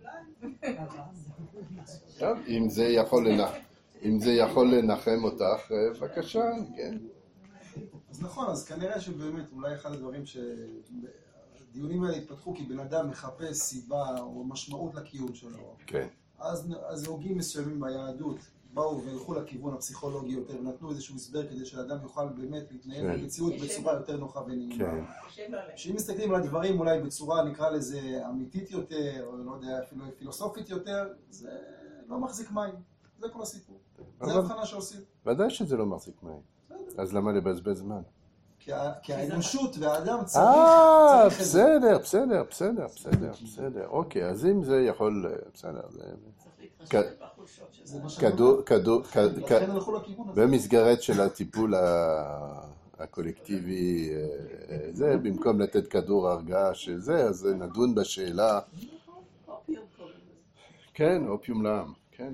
טוב, אם זה יכול לנחם, אם זה יכול לנחם אותך, בבקשה, כן. אז נכון, אז כנראה שבאמת אולי אחד הדברים שהדיונים האלה התפתחו כי בן אדם מחפש סיבה או משמעות לקיום שלו. כן. אז, אז הוגים מסוימים ביהדות באו והלכו לכיוון הפסיכולוגי יותר ונתנו איזשהו הסבר כדי שאדם יוכל באמת להתנהל במציאות בצורה יותר נוחה ונעימה. שאם מסתכלים על הדברים אולי בצורה נקרא לזה אמיתית יותר, או לא יודע, אפילו פילוסופית יותר, זה לא מחזיק מים. זה כל הסיפור. זה ההבחנה שעושים. ודאי שזה לא מחזיק מים. אז למה לבזבז זמן? כי האנושות והאדם צריך... אה, בסדר, בסדר, בסדר, בסדר, בסדר. אוקיי, אז אם זה יכול... בסדר, זה... כדור, כדור, במסגרת של הטיפול הקולקטיבי, זה, במקום לתת כדור הרגעה שזה, אז נדון בשאלה... כן, אופיום לעם, כן.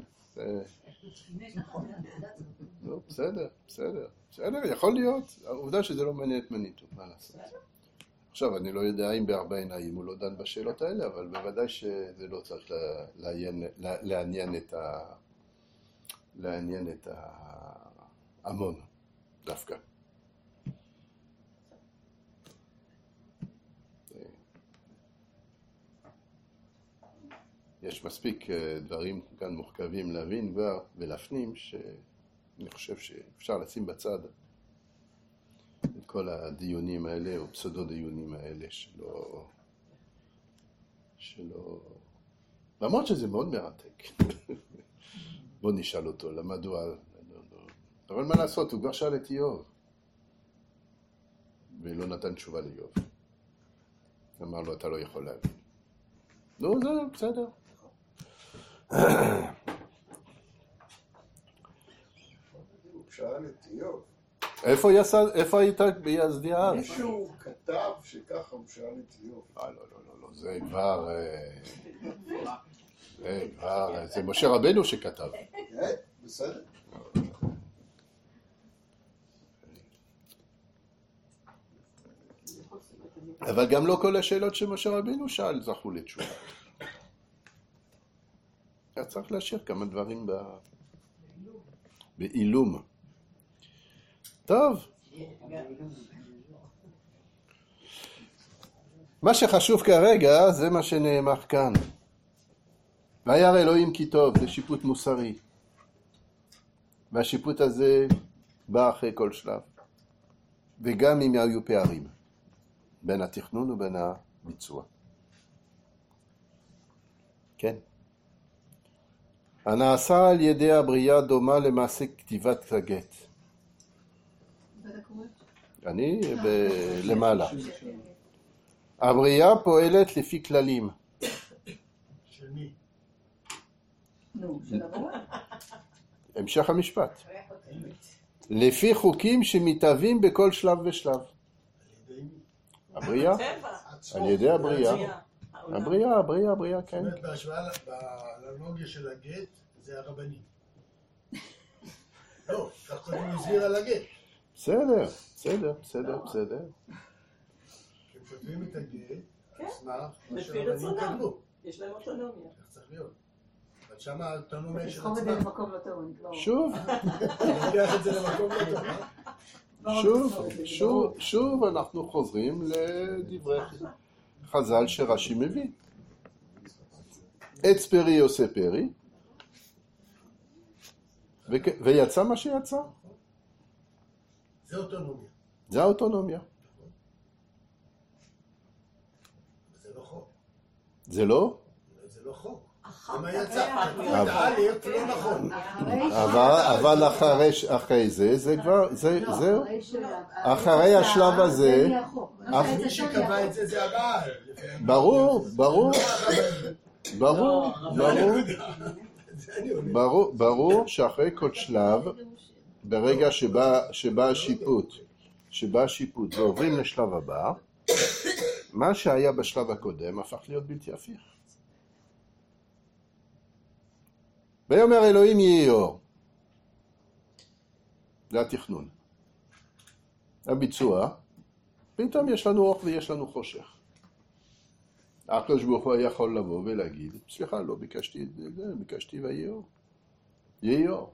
לא, בסדר, בסדר. בסדר, יכול להיות. העובדה שזה לא מעניין את מניטו, מה לעשות? עכשיו, אני לא יודע אם בארבע עיניים הוא לא דן בשאלות האלה, אבל בוודאי שזה לא צריך לעניין את ה... לעניין את ההמון, דווקא. יש מספיק דברים כאן מורכבים להבין כבר ולהפנים שאני חושב שאפשר לשים בצד את כל הדיונים האלה או פסודו דיונים האלה שלא... שלא... למרות שזה מאוד מרתק. בוא נשאל אותו, למה מדוע... אבל מה לעשות, הוא כבר שאל את איוב. ולא נתן תשובה לאיוב. אמר לו, אתה לא יכול להבין. לא, זה בסדר. הוא שאל את איוב. איפה היית ביזדי הארץ? מישהו כתב שככה הוא שאל את איוב. לא, לא, לא, לא, זה כבר... זה כבר... זה משה רבנו שכתב. כן, בסדר. אבל גם לא כל השאלות שמשה רבנו שאל זכו לתשובה. היה צריך להשאיר כמה דברים ב... באילום. טוב. מה שחשוב כרגע זה מה שנאמר כאן. וירא אלוהים כי טוב, זה שיפוט מוסרי. והשיפוט הזה בא אחרי כל שלב. וגם אם היו פערים בין התכנון ובין הביצוע. כן. הנעשה על ידי הבריאה דומה למעשה כתיבת הגט. אני ב- למעלה. הבריאה פועלת לפי כללים. של מי? נו, של הבריאה. המשך המשפט. לפי חוקים שמתהווים בכל שלב ושלב. הבריאה? על ידי הבריאה. הבריאה, הבריאה, הבריאה, כן. זאת אומרת, בהשוואה לאנלוגיה של הגט, זה הרבנים. לא, כך קודם הוא הסביר על הגט. בסדר, בסדר, בסדר, בסדר. הם כותבים את הגט, אסמך, מה לפי שהרבנים רצונם. כתבו. יש להם אוטונומיה. איך צריך להיות. אבל שמה האוטונומיה של לסחוב את זה עצמם. למקום לא טוב, אני כבר... שוב, אני לוקח את זה למקום לא טוב, אה? שוב, שוב, שוב אנחנו חוזרים לדברי חז"ל שרש"י מביא. עץ פרי עושה פרי, וכ- ויצא מה שיצא. זה אוטונומיה. זה האוטונומיה. זה לא חוק. זה לא? זה לא חוק. אחר אם כך היה היה- צריך, את האלף לא נכון. אחרי ש- אבל, אבל אחרי, ש- אחרי זה, זה כבר, זה, לא, זהו. אחרי ש- אחרי השלב הזה- זה נהיה חוק. אך- אחרי מי זה שקבע נהיה את זה זה הבעל. ברור, ברור, ברור, לא, ברור, זה אני עונה. ברור, ברור שאחרי כל שלב, ברגע שבא, שבא השיפוט, שבא השיפוט ועוברים לשלב הבא, מה שהיה בשלב הקודם הפך להיות בלתי הפיך. ויאמר אלוהים יהי אור. זה התכנון. הביצוע, פתאום יש לנו אור ויש לנו חושך. הקדוש ברוך הוא יכול לבוא ולהגיד, סליחה, לא ביקשתי את זה, ביקשתי ויהי אור. יהי אור.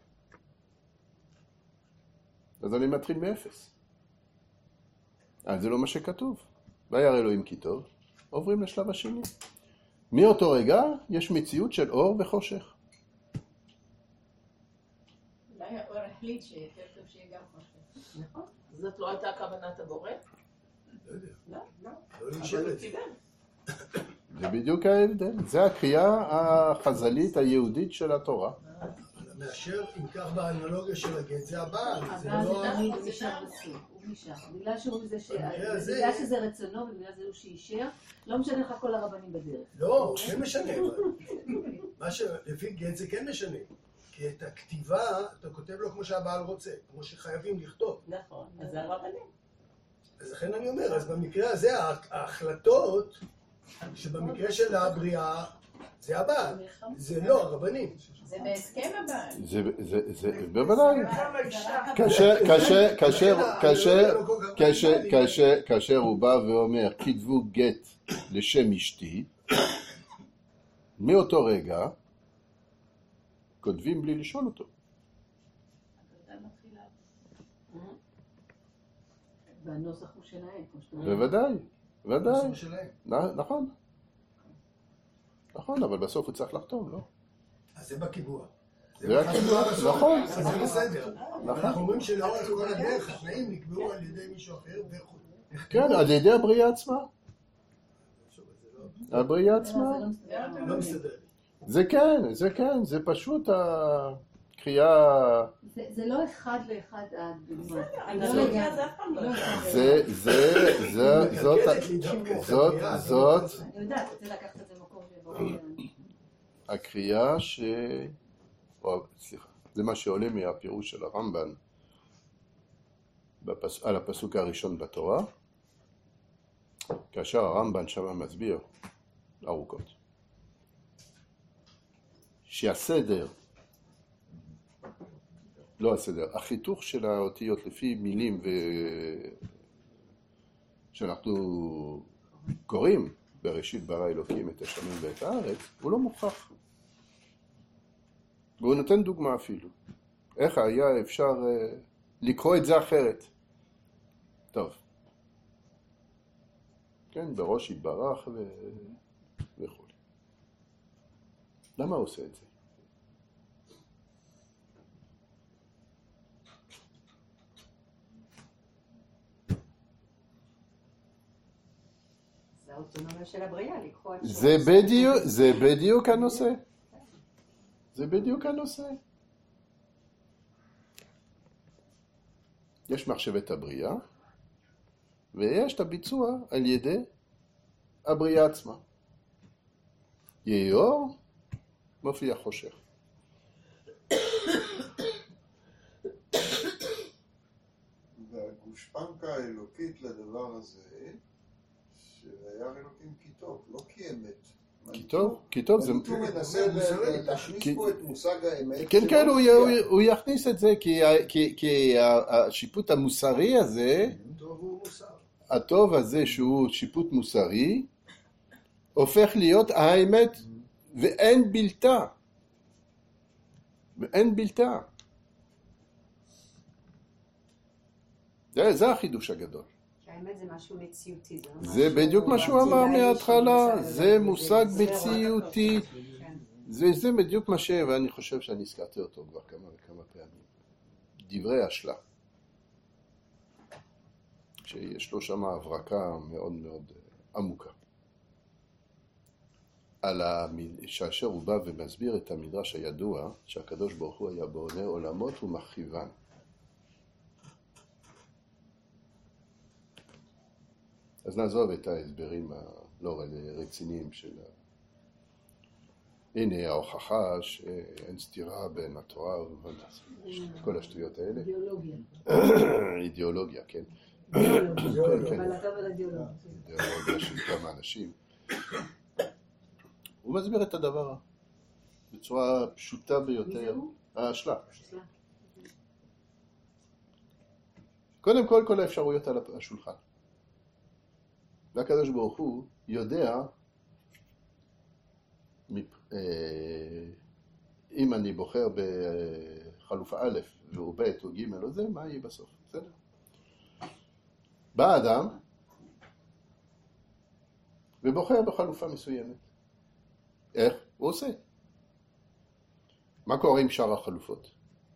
אז אני מתחיל מאפס. אז זה לא מה שכתוב. וירא אלוהים כי טוב, עוברים לשלב השני. מאותו רגע יש מציאות של אור וחושך. אולי האור החליט שיותר טוב שיהיה גם חושך. נכון. זאת לא הייתה כוונת הבורא? לא יודע. לא, לא. לא אבל נשאר הוא את זה. קיבל. זה בדיוק ההבדל. זה הקריאה החז"לית היהודית של התורה. מאשר, אם כך באנלוגיה של הגט, זה הבעל. זה אבל לא... זה תמיד הוא נשאר בסוף, הוא נשאר. בגלל שהוא זה ש... במקרה הזה- בגלל שזה רצונו ובגלל זה הוא שאישר, לא משנה לך כל הרבנים בדרך. לא, כן משנה. מה שלפי גט זה כן משנה. כי את הכתיבה, אתה כותב לו כמו שהבעל רוצה, כמו שחייבים לכתוב. נכון, אז זה הרבנים. אז לכן אני אומר, אז במקרה הזה, ההחלטות, שבמקרה של הבריאה, זה הבעל. זה לא הרבנים. זה בהסכם הבא. זה, זה, זה, בוודאי. כאשר, כאשר, כאשר, כאשר, כאשר, כאשר, כאשר הוא בא ואומר, כתבו גט לשם אשתי, מאותו רגע, כותבים בלי לשאול אותו. והנוסח הוא שלהם, כמו שאתה אומר. בוודאי, בוודאי. זה שלהם. נ- נכון. נכון, אבל בסוף הוא צריך לחתום, לא? אז זה בקיבוע. זה הקיבוע, נכון. אז זה בסדר. נכון. אנחנו אומרים שלאורך כל הדרך, התנאים נקבעו על ידי מישהו אחר, וכו'. כן, על ידי הבריאה עצמה. הבריאה עצמה. לא מסתדר. זה כן, זה כן, זה פשוט הקריאה, זה- זה לא אחד לאחד הדוגמה. האנלוגיה זה אף פעם לא אחד. זה, זה, זה, זאת, מקלקלת לי דווקא את זאת, הבריאה, זאת, אני יודעת, רוצה לקחת את זה למקום שבו... הקריאה ש... או, סליחה, זה מה שעולה מהפירוש של הרמב"ן בפס... על הפסוק הראשון בתורה, כאשר הרמב"ן שם מסביר ארוכות, שהסדר, לא הסדר, החיתוך של האותיות לפי מילים ו... שאנחנו קוראים בראשית ברא אלוקים את השמים ואת הארץ, הוא לא מוכח. והוא נותן דוגמה אפילו. איך היה אפשר uh, לקרוא את זה אחרת? טוב. כן, בראש יתברך ו... וכו'. למה הוא עושה את זה? זה האוטונומיה של הבריאה, לקחו את זה בדיוק, זה בדיוק הנושא. זה בדיוק הנושא. יש מחשבת הבריאה, ויש את הביצוע על ידי הבריאה עצמה. יהי אור, מופיע חושך. והגושפנקה האלוקית לדבר הזה, שוירא אלוקים כי טוב, לא כי אמת. כי טוב, כי טוב זה... הוא מנסה להכניס פה את מושג האמת. כן, כן, הוא יכניס את זה, כי השיפוט המוסרי הזה, הטוב הזה שהוא שיפוט מוסרי, הופך להיות האמת ואין בלתה. ואין בלתה. זה, זה החידוש הגדול. האמת זה משהו מציאותי. זה בדיוק מה שהוא אמר מההתחלה, זה מושג מציאותי. זה, זה בדיוק מה ש... ואני חושב שאני הזכרתי אותו כבר כמה וכמה פעמים. דברי השלה. שיש לו שם הברקה מאוד מאוד עמוקה. על המיד... שאשר הוא בא ומסביר את המדרש הידוע, שהקדוש ברוך הוא היה בונה עולמות ומחריבן. אז נעזוב את ההסברים הלא רציניים של... הנה ההוכחה שאין סתירה בין התורה וכל השטויות האלה. אידיאולוגיה. אידיאולוגיה, כן. אידיאולוגיה, אבל אתה על אידיאולוגיה. אידיאולוגיה של כמה אנשים. הוא מסביר את הדבר בצורה פשוטה ביותר. השלה. קודם כל, כל האפשרויות על השולחן. והקדוש ברוך הוא יודע, אם אני בוחר בחלופה א' והוא ב' או ג' או זה, מה יהיה בסוף? בסדר? בא אדם ובוחר בחלופה מסוימת. איך? הוא עושה. מה קורה עם שאר החלופות?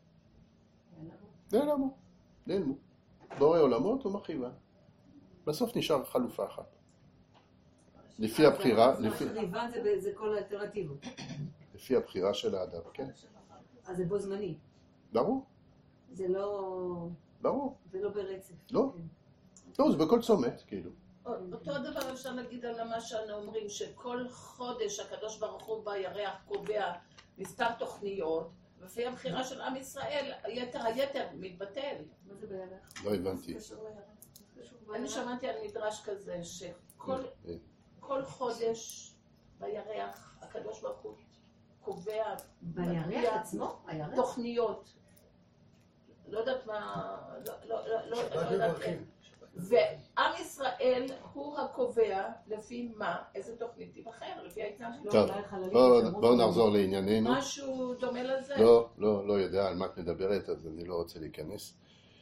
נעלמו. נעלמו. בורא עולמות ומחריבן. בסוף נשאר חלופה אחת. לפי הבחירה... מחריבן זה כל האלטרנטיבות. לפי הבחירה של האדם, כן. אז זה בו זמני. ברור. זה לא... ברור. זה לא ברצף. לא. לא, זה בכל צומת, כאילו. אותו דבר אפשר להגיד על מה שאנו אומרים, שכל חודש הקדוש ברוך הוא בירח קובע מספר תוכניות, לפי הבחירה של עם ישראל, היתר היתר מתבטל. מה זה בירח? לא הבנתי. אני שמעתי על מדרש כזה, שכל חודש בירח הקדוש ברוך הוא קובע בירח עצמו? תוכניות. לא יודעת מה... לא יודעת איך. ועם ישראל הוא הקובע לפי מה, איזה תוכנית תיבחר, לפי ההתנהגות. טוב, בואו נחזור לענייננו. משהו דומה לזה? לא, לא, לא יודע על מה את מדברת, אז אני לא רוצה להיכנס.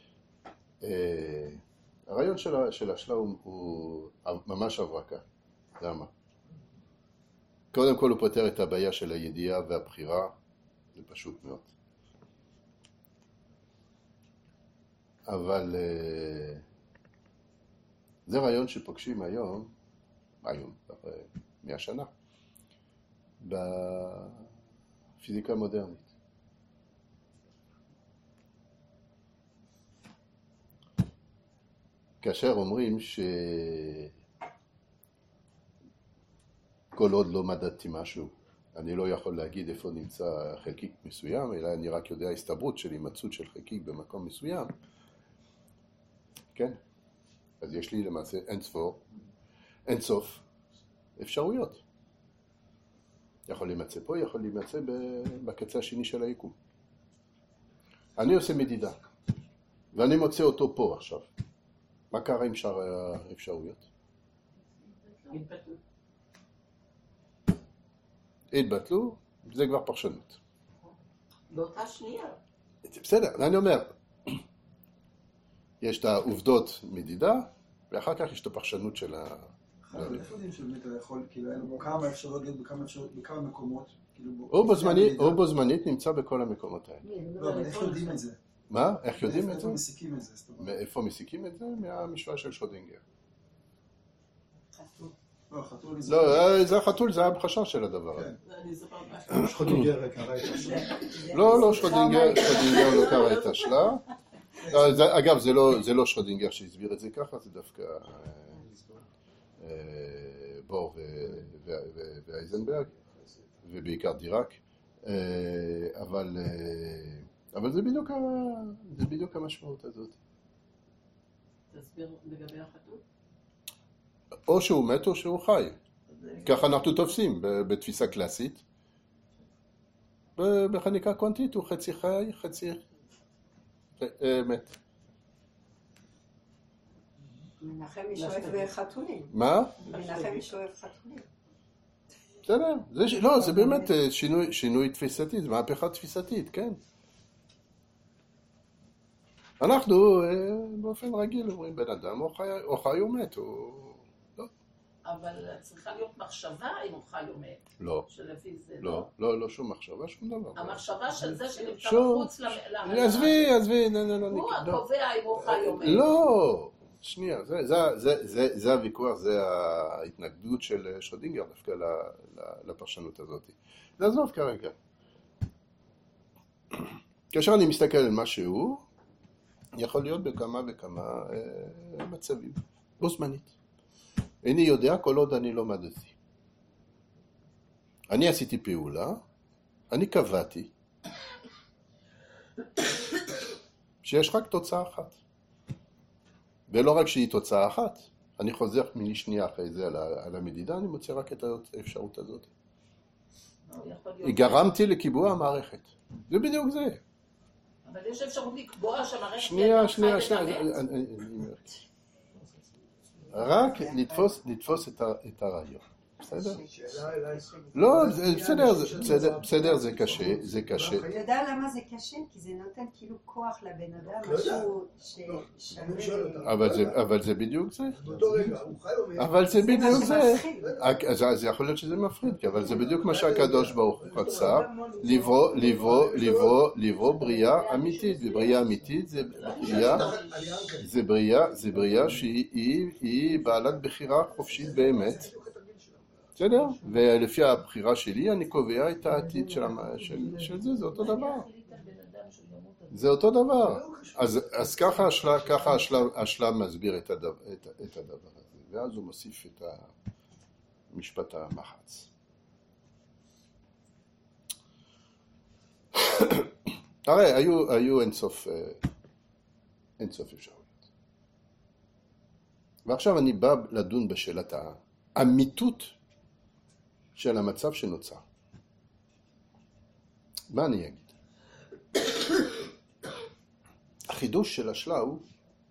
הרעיון של השלה הוא ממש הברקה. למה? קודם כל הוא פותר את הבעיה של הידיעה והבחירה, זה פשוט מאוד. אבל זה רעיון שפוגשים היום, היום, מאה שנה, בפיזיקה המודרנית. כאשר אומרים שכל עוד לא מדדתי משהו, אני לא יכול להגיד איפה נמצא חלקיק מסוים, אלא אני רק יודע הסתברות של הימצאות של חלקיק במקום מסוים, כן? אז יש לי למעשה אין ספור, אין סוף אפשרויות. יכול להימצא פה, יכול להימצא בקצה השני של היקום. אני עושה מדידה, ואני מוצא אותו פה עכשיו. מה קרה עם שאר האפשרויות? התבטלו. התבטלו, זה כבר פרשנות. באותה שנייה. בסדר, אני אומר, יש את העובדות מדידה, ואחר כך יש את הפרשנות של ה... איפה יודעים שבאמת אתה יכול, כאילו, כמה אפשרויות בכמה מקומות? הוא בו זמנית נמצא בכל המקומות האלה. לא, אבל איך יודעים את זה? מה? איך יודעים את זה? איפה מסיקים את זה? מאיפה מסיקים את זה? מהמשוואה של שרודינגר. לא, חתול לא, זה החתול, זה המחשה של הדבר הזה. שרודינגר קרא את השלה. לא, לא, שרודינגר לא קרא את השלה. אגב, זה לא שרודינגר שהסביר את זה ככה, זה דווקא בור ואייזנברג, ובעיקר דיראק. אבל... אבל זה בדיוק, זה בדיוק המשמעות הזאת. תסביר לגבי החתול? או שהוא מת או שהוא חי. ככה אנחנו תופסים בתפיסה קלאסית. במכניקה קוונטית הוא חצי חי, חצי מת. מנחם משואף וחתולים. מה? מנחם משואף חתולים. בסדר, לא, זה באמת שינוי תפיסתי, זה מהפכה תפיסתית, כן. אנחנו באופן רגיל אומרים בן אדם או חי או מת, או... אבל צריכה להיות מחשבה אם הוא חי או מת. לא. שלפי זה לא. לא, לא שום מחשבה, שום דבר. המחשבה של זה שנמצא מחוץ למעלה. עזבי, עזבי, הוא הקובע אם הוא חי או מת. לא. שנייה, זה, זה, זה, זה, זה הוויכוח, זה ההתנגדות של שרודינגר דווקא לפרשנות הזאת. לעזוב כרגע. כאשר אני מסתכל על מה שהוא, יכול להיות בכמה וכמה אה, מצבים, בו זמנית. איני יודע כל עוד אני לא מדעתי. אני עשיתי פעולה, אני קבעתי, שיש רק תוצאה אחת. ולא רק שהיא תוצאה אחת, אני חוזר מיני שנייה אחרי זה על המדידה, אני מוצא רק את האפשרות הזאת. גרמתי לקיבוע המערכת. זה בדיוק זה. אבל יש אפשרות לקבוע שהמערכת... שנייה, שנייה, שנייה. רק לתפוס את הרעיון. בסדר? לא, בסדר, בסדר, זה קשה, זה קשה. אתה יודע למה זה קשה? כי זה נותן כאילו כוח לבן אדם, משהו ששווה... אבל זה בדיוק זה. אבל זה בדיוק זה. אז יכול להיות שזה מפחיד, אבל זה בדיוק מה שהקדוש ברוך הוא רצה, לברוא, לברוא, לברוא, לברוא בריאה אמיתית, ובריאה אמיתית זה בריאה, זה בריאה, זה בריאה שהיא בעלת בחירה חופשית באמת. בסדר? ולפי הבחירה שלי אני קובע את העתיד של, של זה, זה אותו דבר. זה אותו דבר. אז, אז ככה, השלב, ככה השלב, השלב מסביר את הדבר, את, את הדבר הזה, ואז הוא מוסיף את המשפט המחץ. הרי היו, היו אינסוף, אינסוף אפשרויות. ועכשיו אני בא לדון בשאלת האמיתות של המצב שנוצר. מה אני אגיד? החידוש של השלה הוא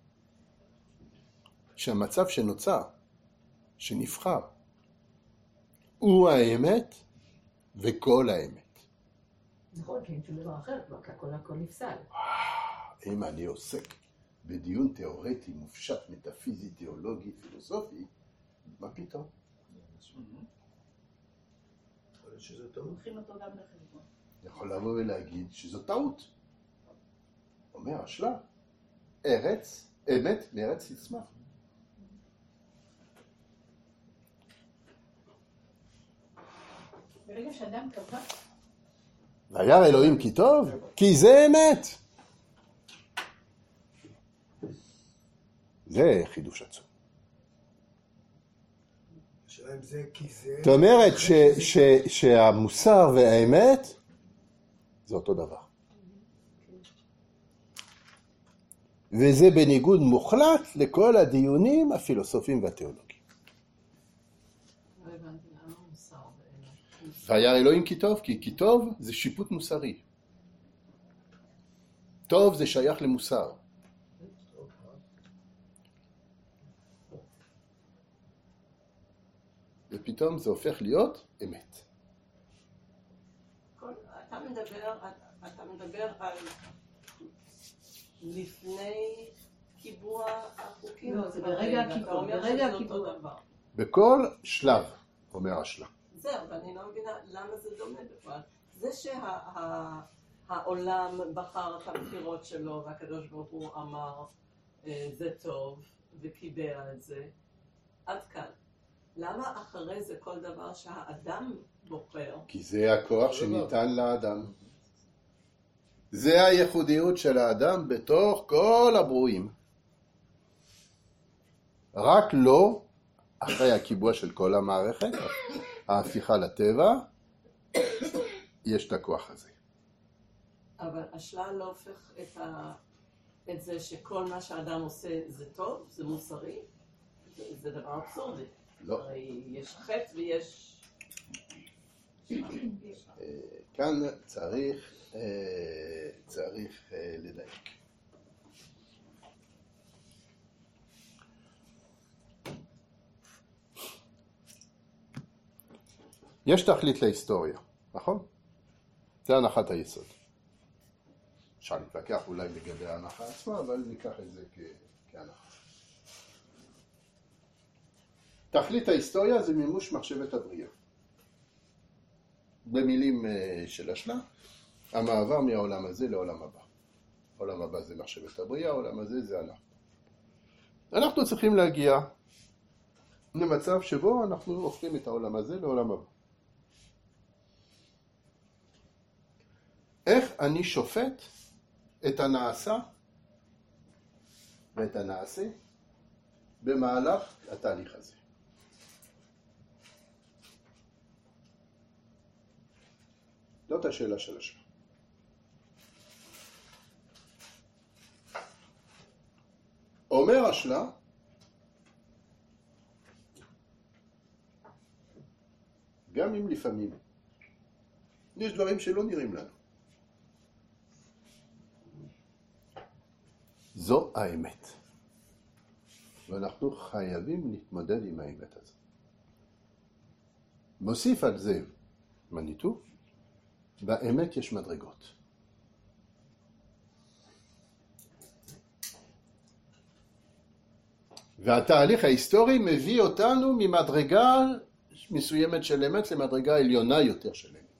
שהמצב שנוצר, שנבחר, הוא האמת וכל האמת. נכון, כי אין שום דבר אחר, כי הכל הכל נפסל. אם אני עוסק בדיון תיאורטי, מופשט, מטאפיזי, תיאולוגי, פילוסופי, מה פתאום? שזה טעות. לוקחים אותו גם לחשבון. יכול לבוא ולהגיד שזו טעות. אומר השלה, ארץ, אמת מארץ תצמח. ברגע שאדם קבע. וירא אלוהים כי טוב, כי זה אמת. זה חידוש עצום. זאת אומרת שהמוסר והאמת זה אותו דבר. וזה בניגוד מוחלט לכל הדיונים הפילוסופיים והתיאולוגיים. לא הבנתי למה מוסר ואמת. וירא אלוהים כי טוב, כי כי טוב זה שיפוט מוסרי. טוב זה שייך למוסר. ופתאום זה הופך להיות אמת. אתה מדבר, אתה מדבר על לפני קיבוע החוקים? לא, זה ברגע הקיבוע, ברגע הקיבוע. בכל שלב, אומר השלה. זהו, ואני לא מבינה למה זה דומה בכלל. זה שהעולם בחר את הבחירות שלו, והקדוש ברוך הוא אמר, זה טוב, וקיבע את זה, עד כאן. למה אחרי זה כל דבר שהאדם בוחר? כי זה הכוח שניתן לאדם. זה הייחודיות של האדם בתוך כל הברואים. רק לא, אחרי הקיבוע של כל המערכת, ההפיכה לטבע, יש את הכוח הזה. אבל השלה לא הופך את, ה... את זה שכל מה שהאדם עושה זה טוב, זה מוסרי, זה, זה דבר אבסורדי. לא. הרי יש חטא ויש... כאן צריך, צריך לדייק. יש תכלית להיסטוריה, נכון? זה הנחת היסוד. אפשר להתווכח אולי לגבי ההנחה עצמה, אבל ניקח את זה כהנחה. תכלית ההיסטוריה זה מימוש מחשבת הבריאה. במילים של השלה, המעבר מהעולם הזה לעולם הבא. העולם הבא זה מחשבת הבריאה, העולם הזה זה אנחנו. אנחנו צריכים להגיע למצב שבו אנחנו הופכים את העולם הזה לעולם הבא. איך אני שופט את הנעשה ואת הנעשה במהלך התהליך הזה? זאת השאלה של השאלה. אומר השלה, גם אם לפעמים יש דברים שלא נראים לנו, זו האמת. ואנחנו חייבים להתמודד עם האמת הזאת. מוסיף על זה מניטו, באמת יש מדרגות. והתהליך ההיסטורי מביא אותנו ממדרגה מסוימת של אמת למדרגה עליונה יותר של אמת.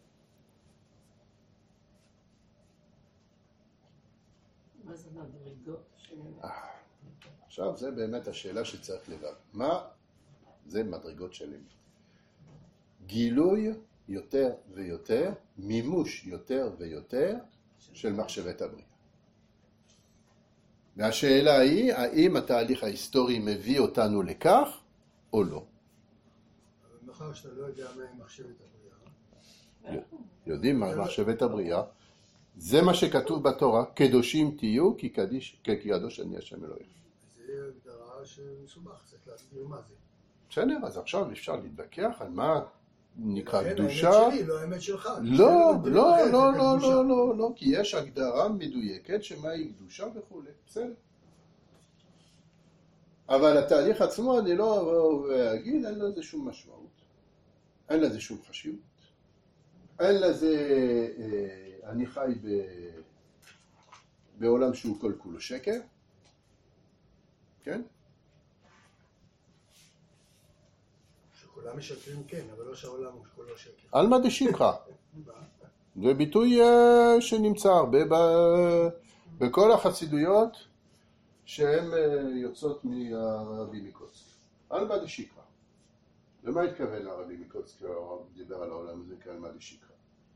מה זה מדרגות של אמת? עכשיו זה באמת השאלה שצריך לבד. מה זה מדרגות של אמת? גילוי יותר ויותר, מימוש יותר ויותר של מחשבת הבריאה. והשאלה היא, האם התהליך ההיסטורי מביא אותנו לכך או לא? אבל מאחר שאתה לא יודע מה היא מחשבת הבריאה. יודעים מה מחשבת הבריאה. זה מה שכתוב בתורה, קדושים תהיו כי קדוש אני השם אלוהיכם. זה הגדרה שמסובך, צריך להסביר מה זה. בסדר, אז עכשיו אפשר להתווכח על מה נקרא קדושה. האמת שלי, לא האמת שלך. לא, לא, לא, לא, לא, לא, לא, כי יש הגדרה מדויקת שמהי קדושה וכו'. בסדר. אבל התהליך עצמו אני לא אגיד, אין לזה שום משמעות. אין לזה שום חשיבות. אין לזה, אני חי בעולם שהוא כל כולו שקר. כן? שכולם משקרים כן, אבל לא שהעולם הוא כולו שקר. עלמא דשמחה. זה ביטוי שנמצא הרבה בכל החסידויות שהן יוצאות מהרבי מקוצק. עלמא דשמחה. למה התכוון הרבי מקוצק כשהרב דיבר על העולם הזה כעלמא דשמחה?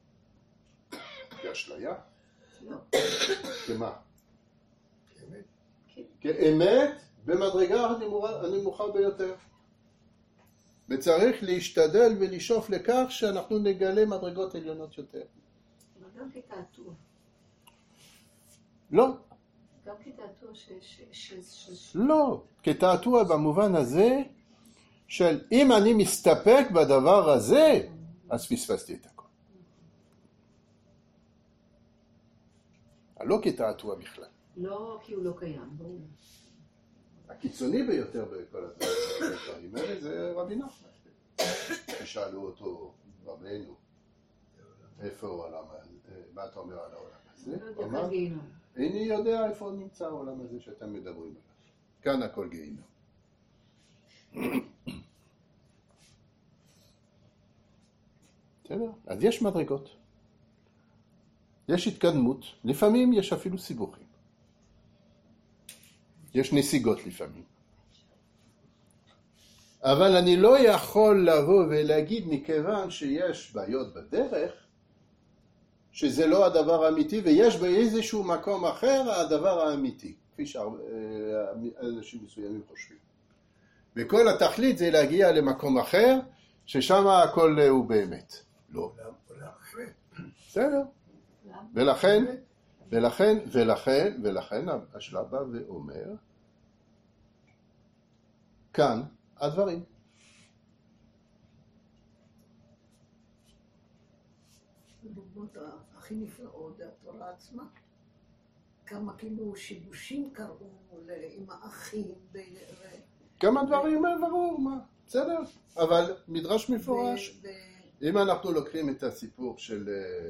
כאשליה? לא. כמה? כאמת. כאמת במדרגה הנמוכה ביותר. וצריך להשתדל ולשאוף לכך שאנחנו נגלה מדרגות עליונות יותר. אבל גם כתעתוע. לא. גם כתעתוע ש... ש... ש... לא. כתעתוע במובן הזה של אם אני מסתפק בדבר הזה, אז פספסתי את הכל. לא כתעתוע בכלל. לא כי הוא לא קיים, ברור. הקיצוני ביותר בכל הדברים האלה זה רבי נחמן. ששאלו אותו, רבנו, איפה העולם הזה? מה אתה אומר על העולם הזה? לא יודע, גיהינום. איני יודע איפה נמצא העולם הזה שאתם מדברים עליו. כאן הכל גיהינום. בסדר? אז יש מדרגות. יש התקדמות. לפעמים יש אפילו סיבוכים. יש נסיגות לפעמים. אבל אני לא יכול לבוא ולהגיד מכיוון שיש בעיות בדרך, שזה לא הדבר האמיתי, ויש באיזשהו מקום אחר הדבר האמיתי, כפי שאנשים מסוימים חושבים. וכל התכלית זה להגיע למקום אחר, ששם הכל הוא באמת. לא. בסדר. ולכן, ולכן, ולכן, ולכן השלב בא ואומר, כאן הדברים. המלחמות הכי נפלאות זה התורה עצמה. כמה כאילו שיבושים קראו עם האחים. כמה דברים, ברור, מה? בסדר, אבל מדרש מפורש. אם אנחנו לוקחים את הסיפור של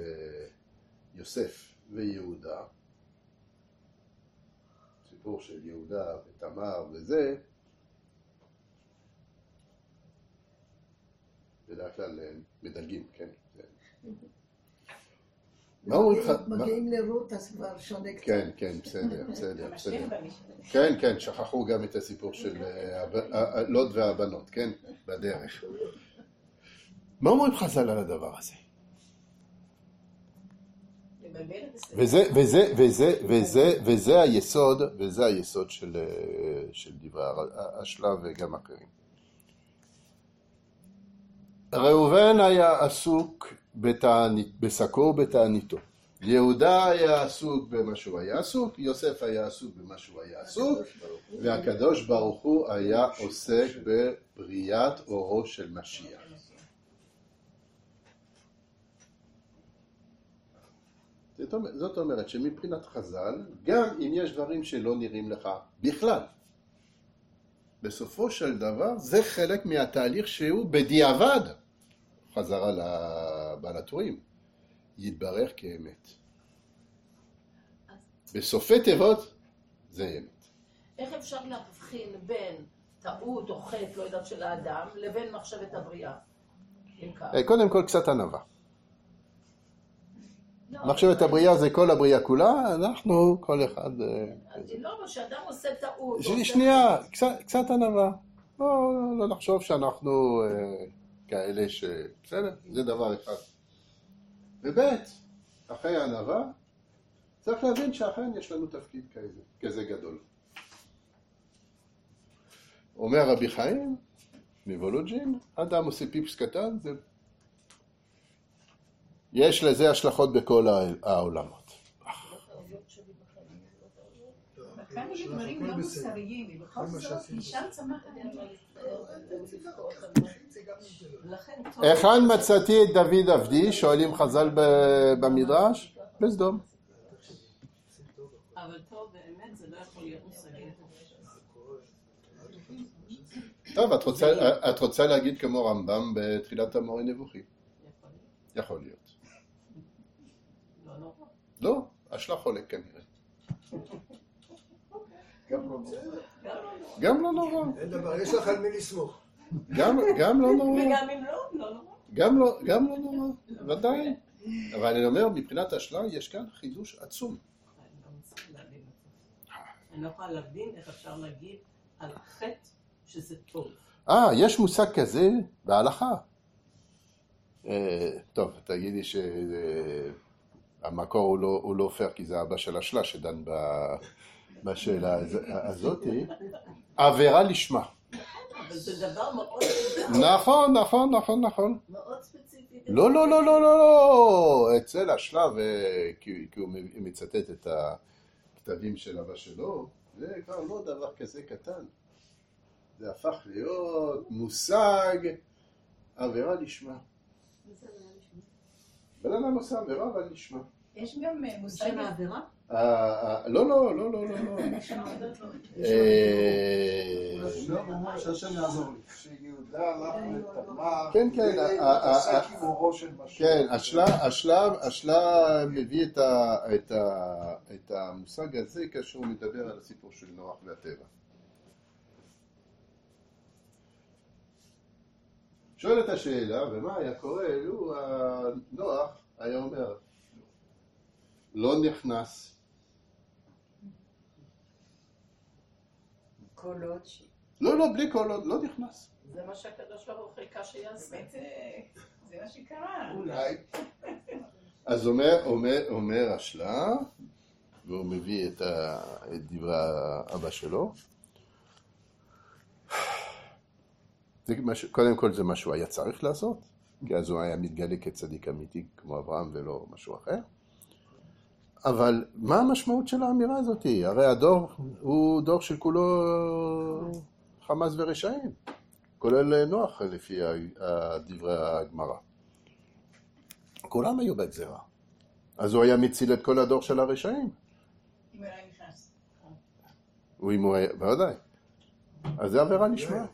יוסף ויהודה, סיפור של יהודה ותמר וזה, בדרך כלל מדלגים, כן? מגיעים לרות אז כבר שונה קצת. כן, כן, בסדר, בסדר, בסדר. כן, כן, שכחו גם את הסיפור של לוט והבנות, כן? בדרך. מה אומרים חז"ל על הדבר הזה? וזה, וזה, וזה, וזה, וזה היסוד, וזה היסוד של, של דברי השלב וגם אחרים. ראובן היה עסוק בתענית, בשקו ובתעניתו. יהודה היה עסוק במה שהוא היה עסוק, יוסף היה עסוק במה שהוא היה עסוק, והקדוש ברוך הוא היה עוסק בבריאת אורו של משיח. זאת אומרת שמבחינת חז"ל, גם אם יש דברים שלא נראים לך בכלל, בסופו של דבר זה חלק מהתהליך שהוא בדיעבד, חזרה לבעל הטורים, יתברך כאמת. בסופי תיבות זה אמת. איך אפשר להבחין בין טעות או חטא, לא יודעת, של האדם, לבין מחשבת הבריאה? קודם כל קצת ענווה. מחשבת הבריאה זה כל הבריאה כולה, אנחנו, כל אחד... לא, אבל שאדם עושה טעות... שנייה, קצת ענווה. לא נחשוב שאנחנו כאלה ש... בסדר, זה דבר אחד. ובית, אחרי הענווה, צריך להבין שאכן יש לנו תפקיד כזה, כזה גדול. אומר רבי חיים, מוולוג'ין, אדם עושה פיפס קטן, זה... יש לזה השלכות בכל העולמות. כאן יש דברים לא מוסריים, ובכל זאת משם צמח היכן מצאתי את דוד עבדי, שואלים חז"ל במדרש? בסדום. אבל טוב, באמת זה לא יכול להיות מושגי. טוב, את רוצה להגיד כמו רמב"ם בתחילת המורה נבוכי? יכול להיות. לא, השלח חולק כנראה. גם לא נורא. אין דבר, יש לך על מי לסמוך. גם לא נורא. וגם אם לא, לא נורא. גם לא נורא, ודאי. אבל אני אומר, מבחינת השלח יש כאן חידוש עצום. אני לא יכולה להבין איך אפשר להגיד על חטא שזה טוב. אה, יש מושג כזה בהלכה. טוב, תגידי ש... המקור הוא לא, הוא לא פייר, כי זה אבא של השלה שדן בשאלה הזאת. עבירה לשמה. אבל זה דבר מאוד... נכון, נכון, נכון, נכון. מאוד ספציפי. לא, לא, לא, לא, לא, לא. אצל השלה, כי הוא מצטט את הכתבים של אבא שלו, זה כבר לא דבר כזה קטן. זה הפך להיות מושג עבירה לשמה. בן אדם עושה עבירה, אבל נשמע. יש גם מושג העבירה? לא, לא, לא, לא, לא. שהשם יעזור לי. שיהודה הלך לתמר, כן, כן. עסק עם אורו של משיח. כן, השלה מביא את המושג הזה כאשר הוא מדבר על הסיפור של נוח והטבע. שואל את השאלה, ומה היה קורה? לו נוח היה אומר, לא נכנס. קולות ש... לא, לא, בלי קולות, לא נכנס. זה מה שהקדוש ברוך הוא חיכה שיעשה. זה מה שקרה. אולי. אז אומר, אומר, אומר השלה, והוא מביא את דברי האבא שלו, זה מש... קודם כל זה מה שהוא היה צריך לעשות, כי אז הוא היה מתגלה כצדיק אמיתי כמו אברהם ולא משהו אחר. אבל מה המשמעות של האמירה הזאת? הרי הדור הוא דור שכולו חמאס ורשעים, כולל נוח לפי דברי הגמרא. כולם היו בגזרה. אז הוא היה מציל את כל הדור של הרשעים. אם הוא היה נכנס. הוא אם הוא היה, בוודאי. אז זה עבירה לשמה.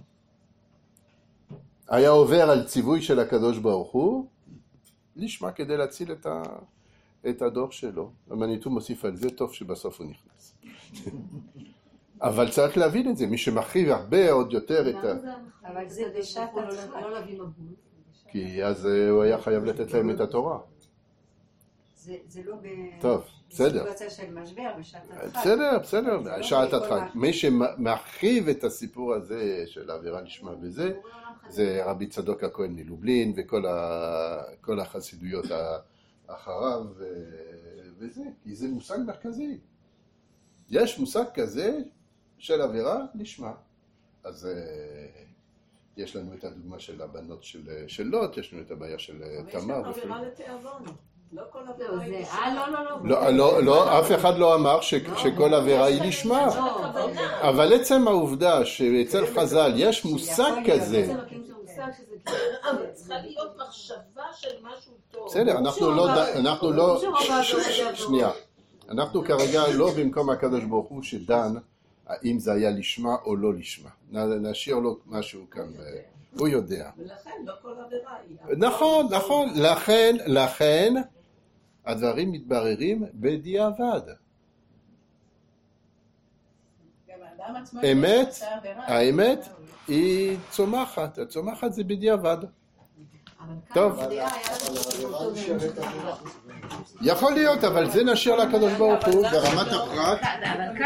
היה עובר על ציווי של הקדוש ברוך הוא, לשמה כדי להציל את, ה, את הדור שלו. המניטו מוסיף על זה, טוב שבסוף הוא נכנס. אבל צריך להבין את זה, מי שמחריב הרבה עוד יותר את ה... אבל זה בשעת הצחק. לא להביא מבול. כי אז הוא היה חייב לתת להם את התורה. זה לא טוב, בסדר. בסיטואציה של משבר, בשעת הדחק. בסדר, בסדר, בשעת הדחק. מי שמרחיב את הסיפור הזה של עבירה לשמה וזה, זה רבי צדוק הכהן מלובלין וכל החסידויות אחריו וזה, כי זה מושג מרכזי. יש מושג כזה של עבירה לשמה. אז יש לנו את הדוגמה של הבנות של לוט, יש לנו את הבעיה של תמר. אבל יש גם עבירה לתיאבון. לא כל עבירה היא לשמה. אה, לא, לא, לא. לא, לא, אף אחד לא אמר שכל עבירה היא לשמה. אבל עצם העובדה שאצל חז"ל יש מושג כזה. צריכה להיות מחשבה של משהו טוב. בסדר, אנחנו לא, שנייה. אנחנו כרגע לא במקום הקדוש ברוך הוא שדן האם זה היה לשמה או לא לשמה. נשאיר לו משהו כאן. הוא יודע. ולכן לא כל עבירה היא. נכון, נכון. לכן, לכן, הדברים מתבררים בדיעבד. אמת, האמת היא צומחת. הצומחת זה בדיעבד. טוב. יכול להיות, אבל זה נשאיר לקדוש ברוך הוא ברמת הפרט.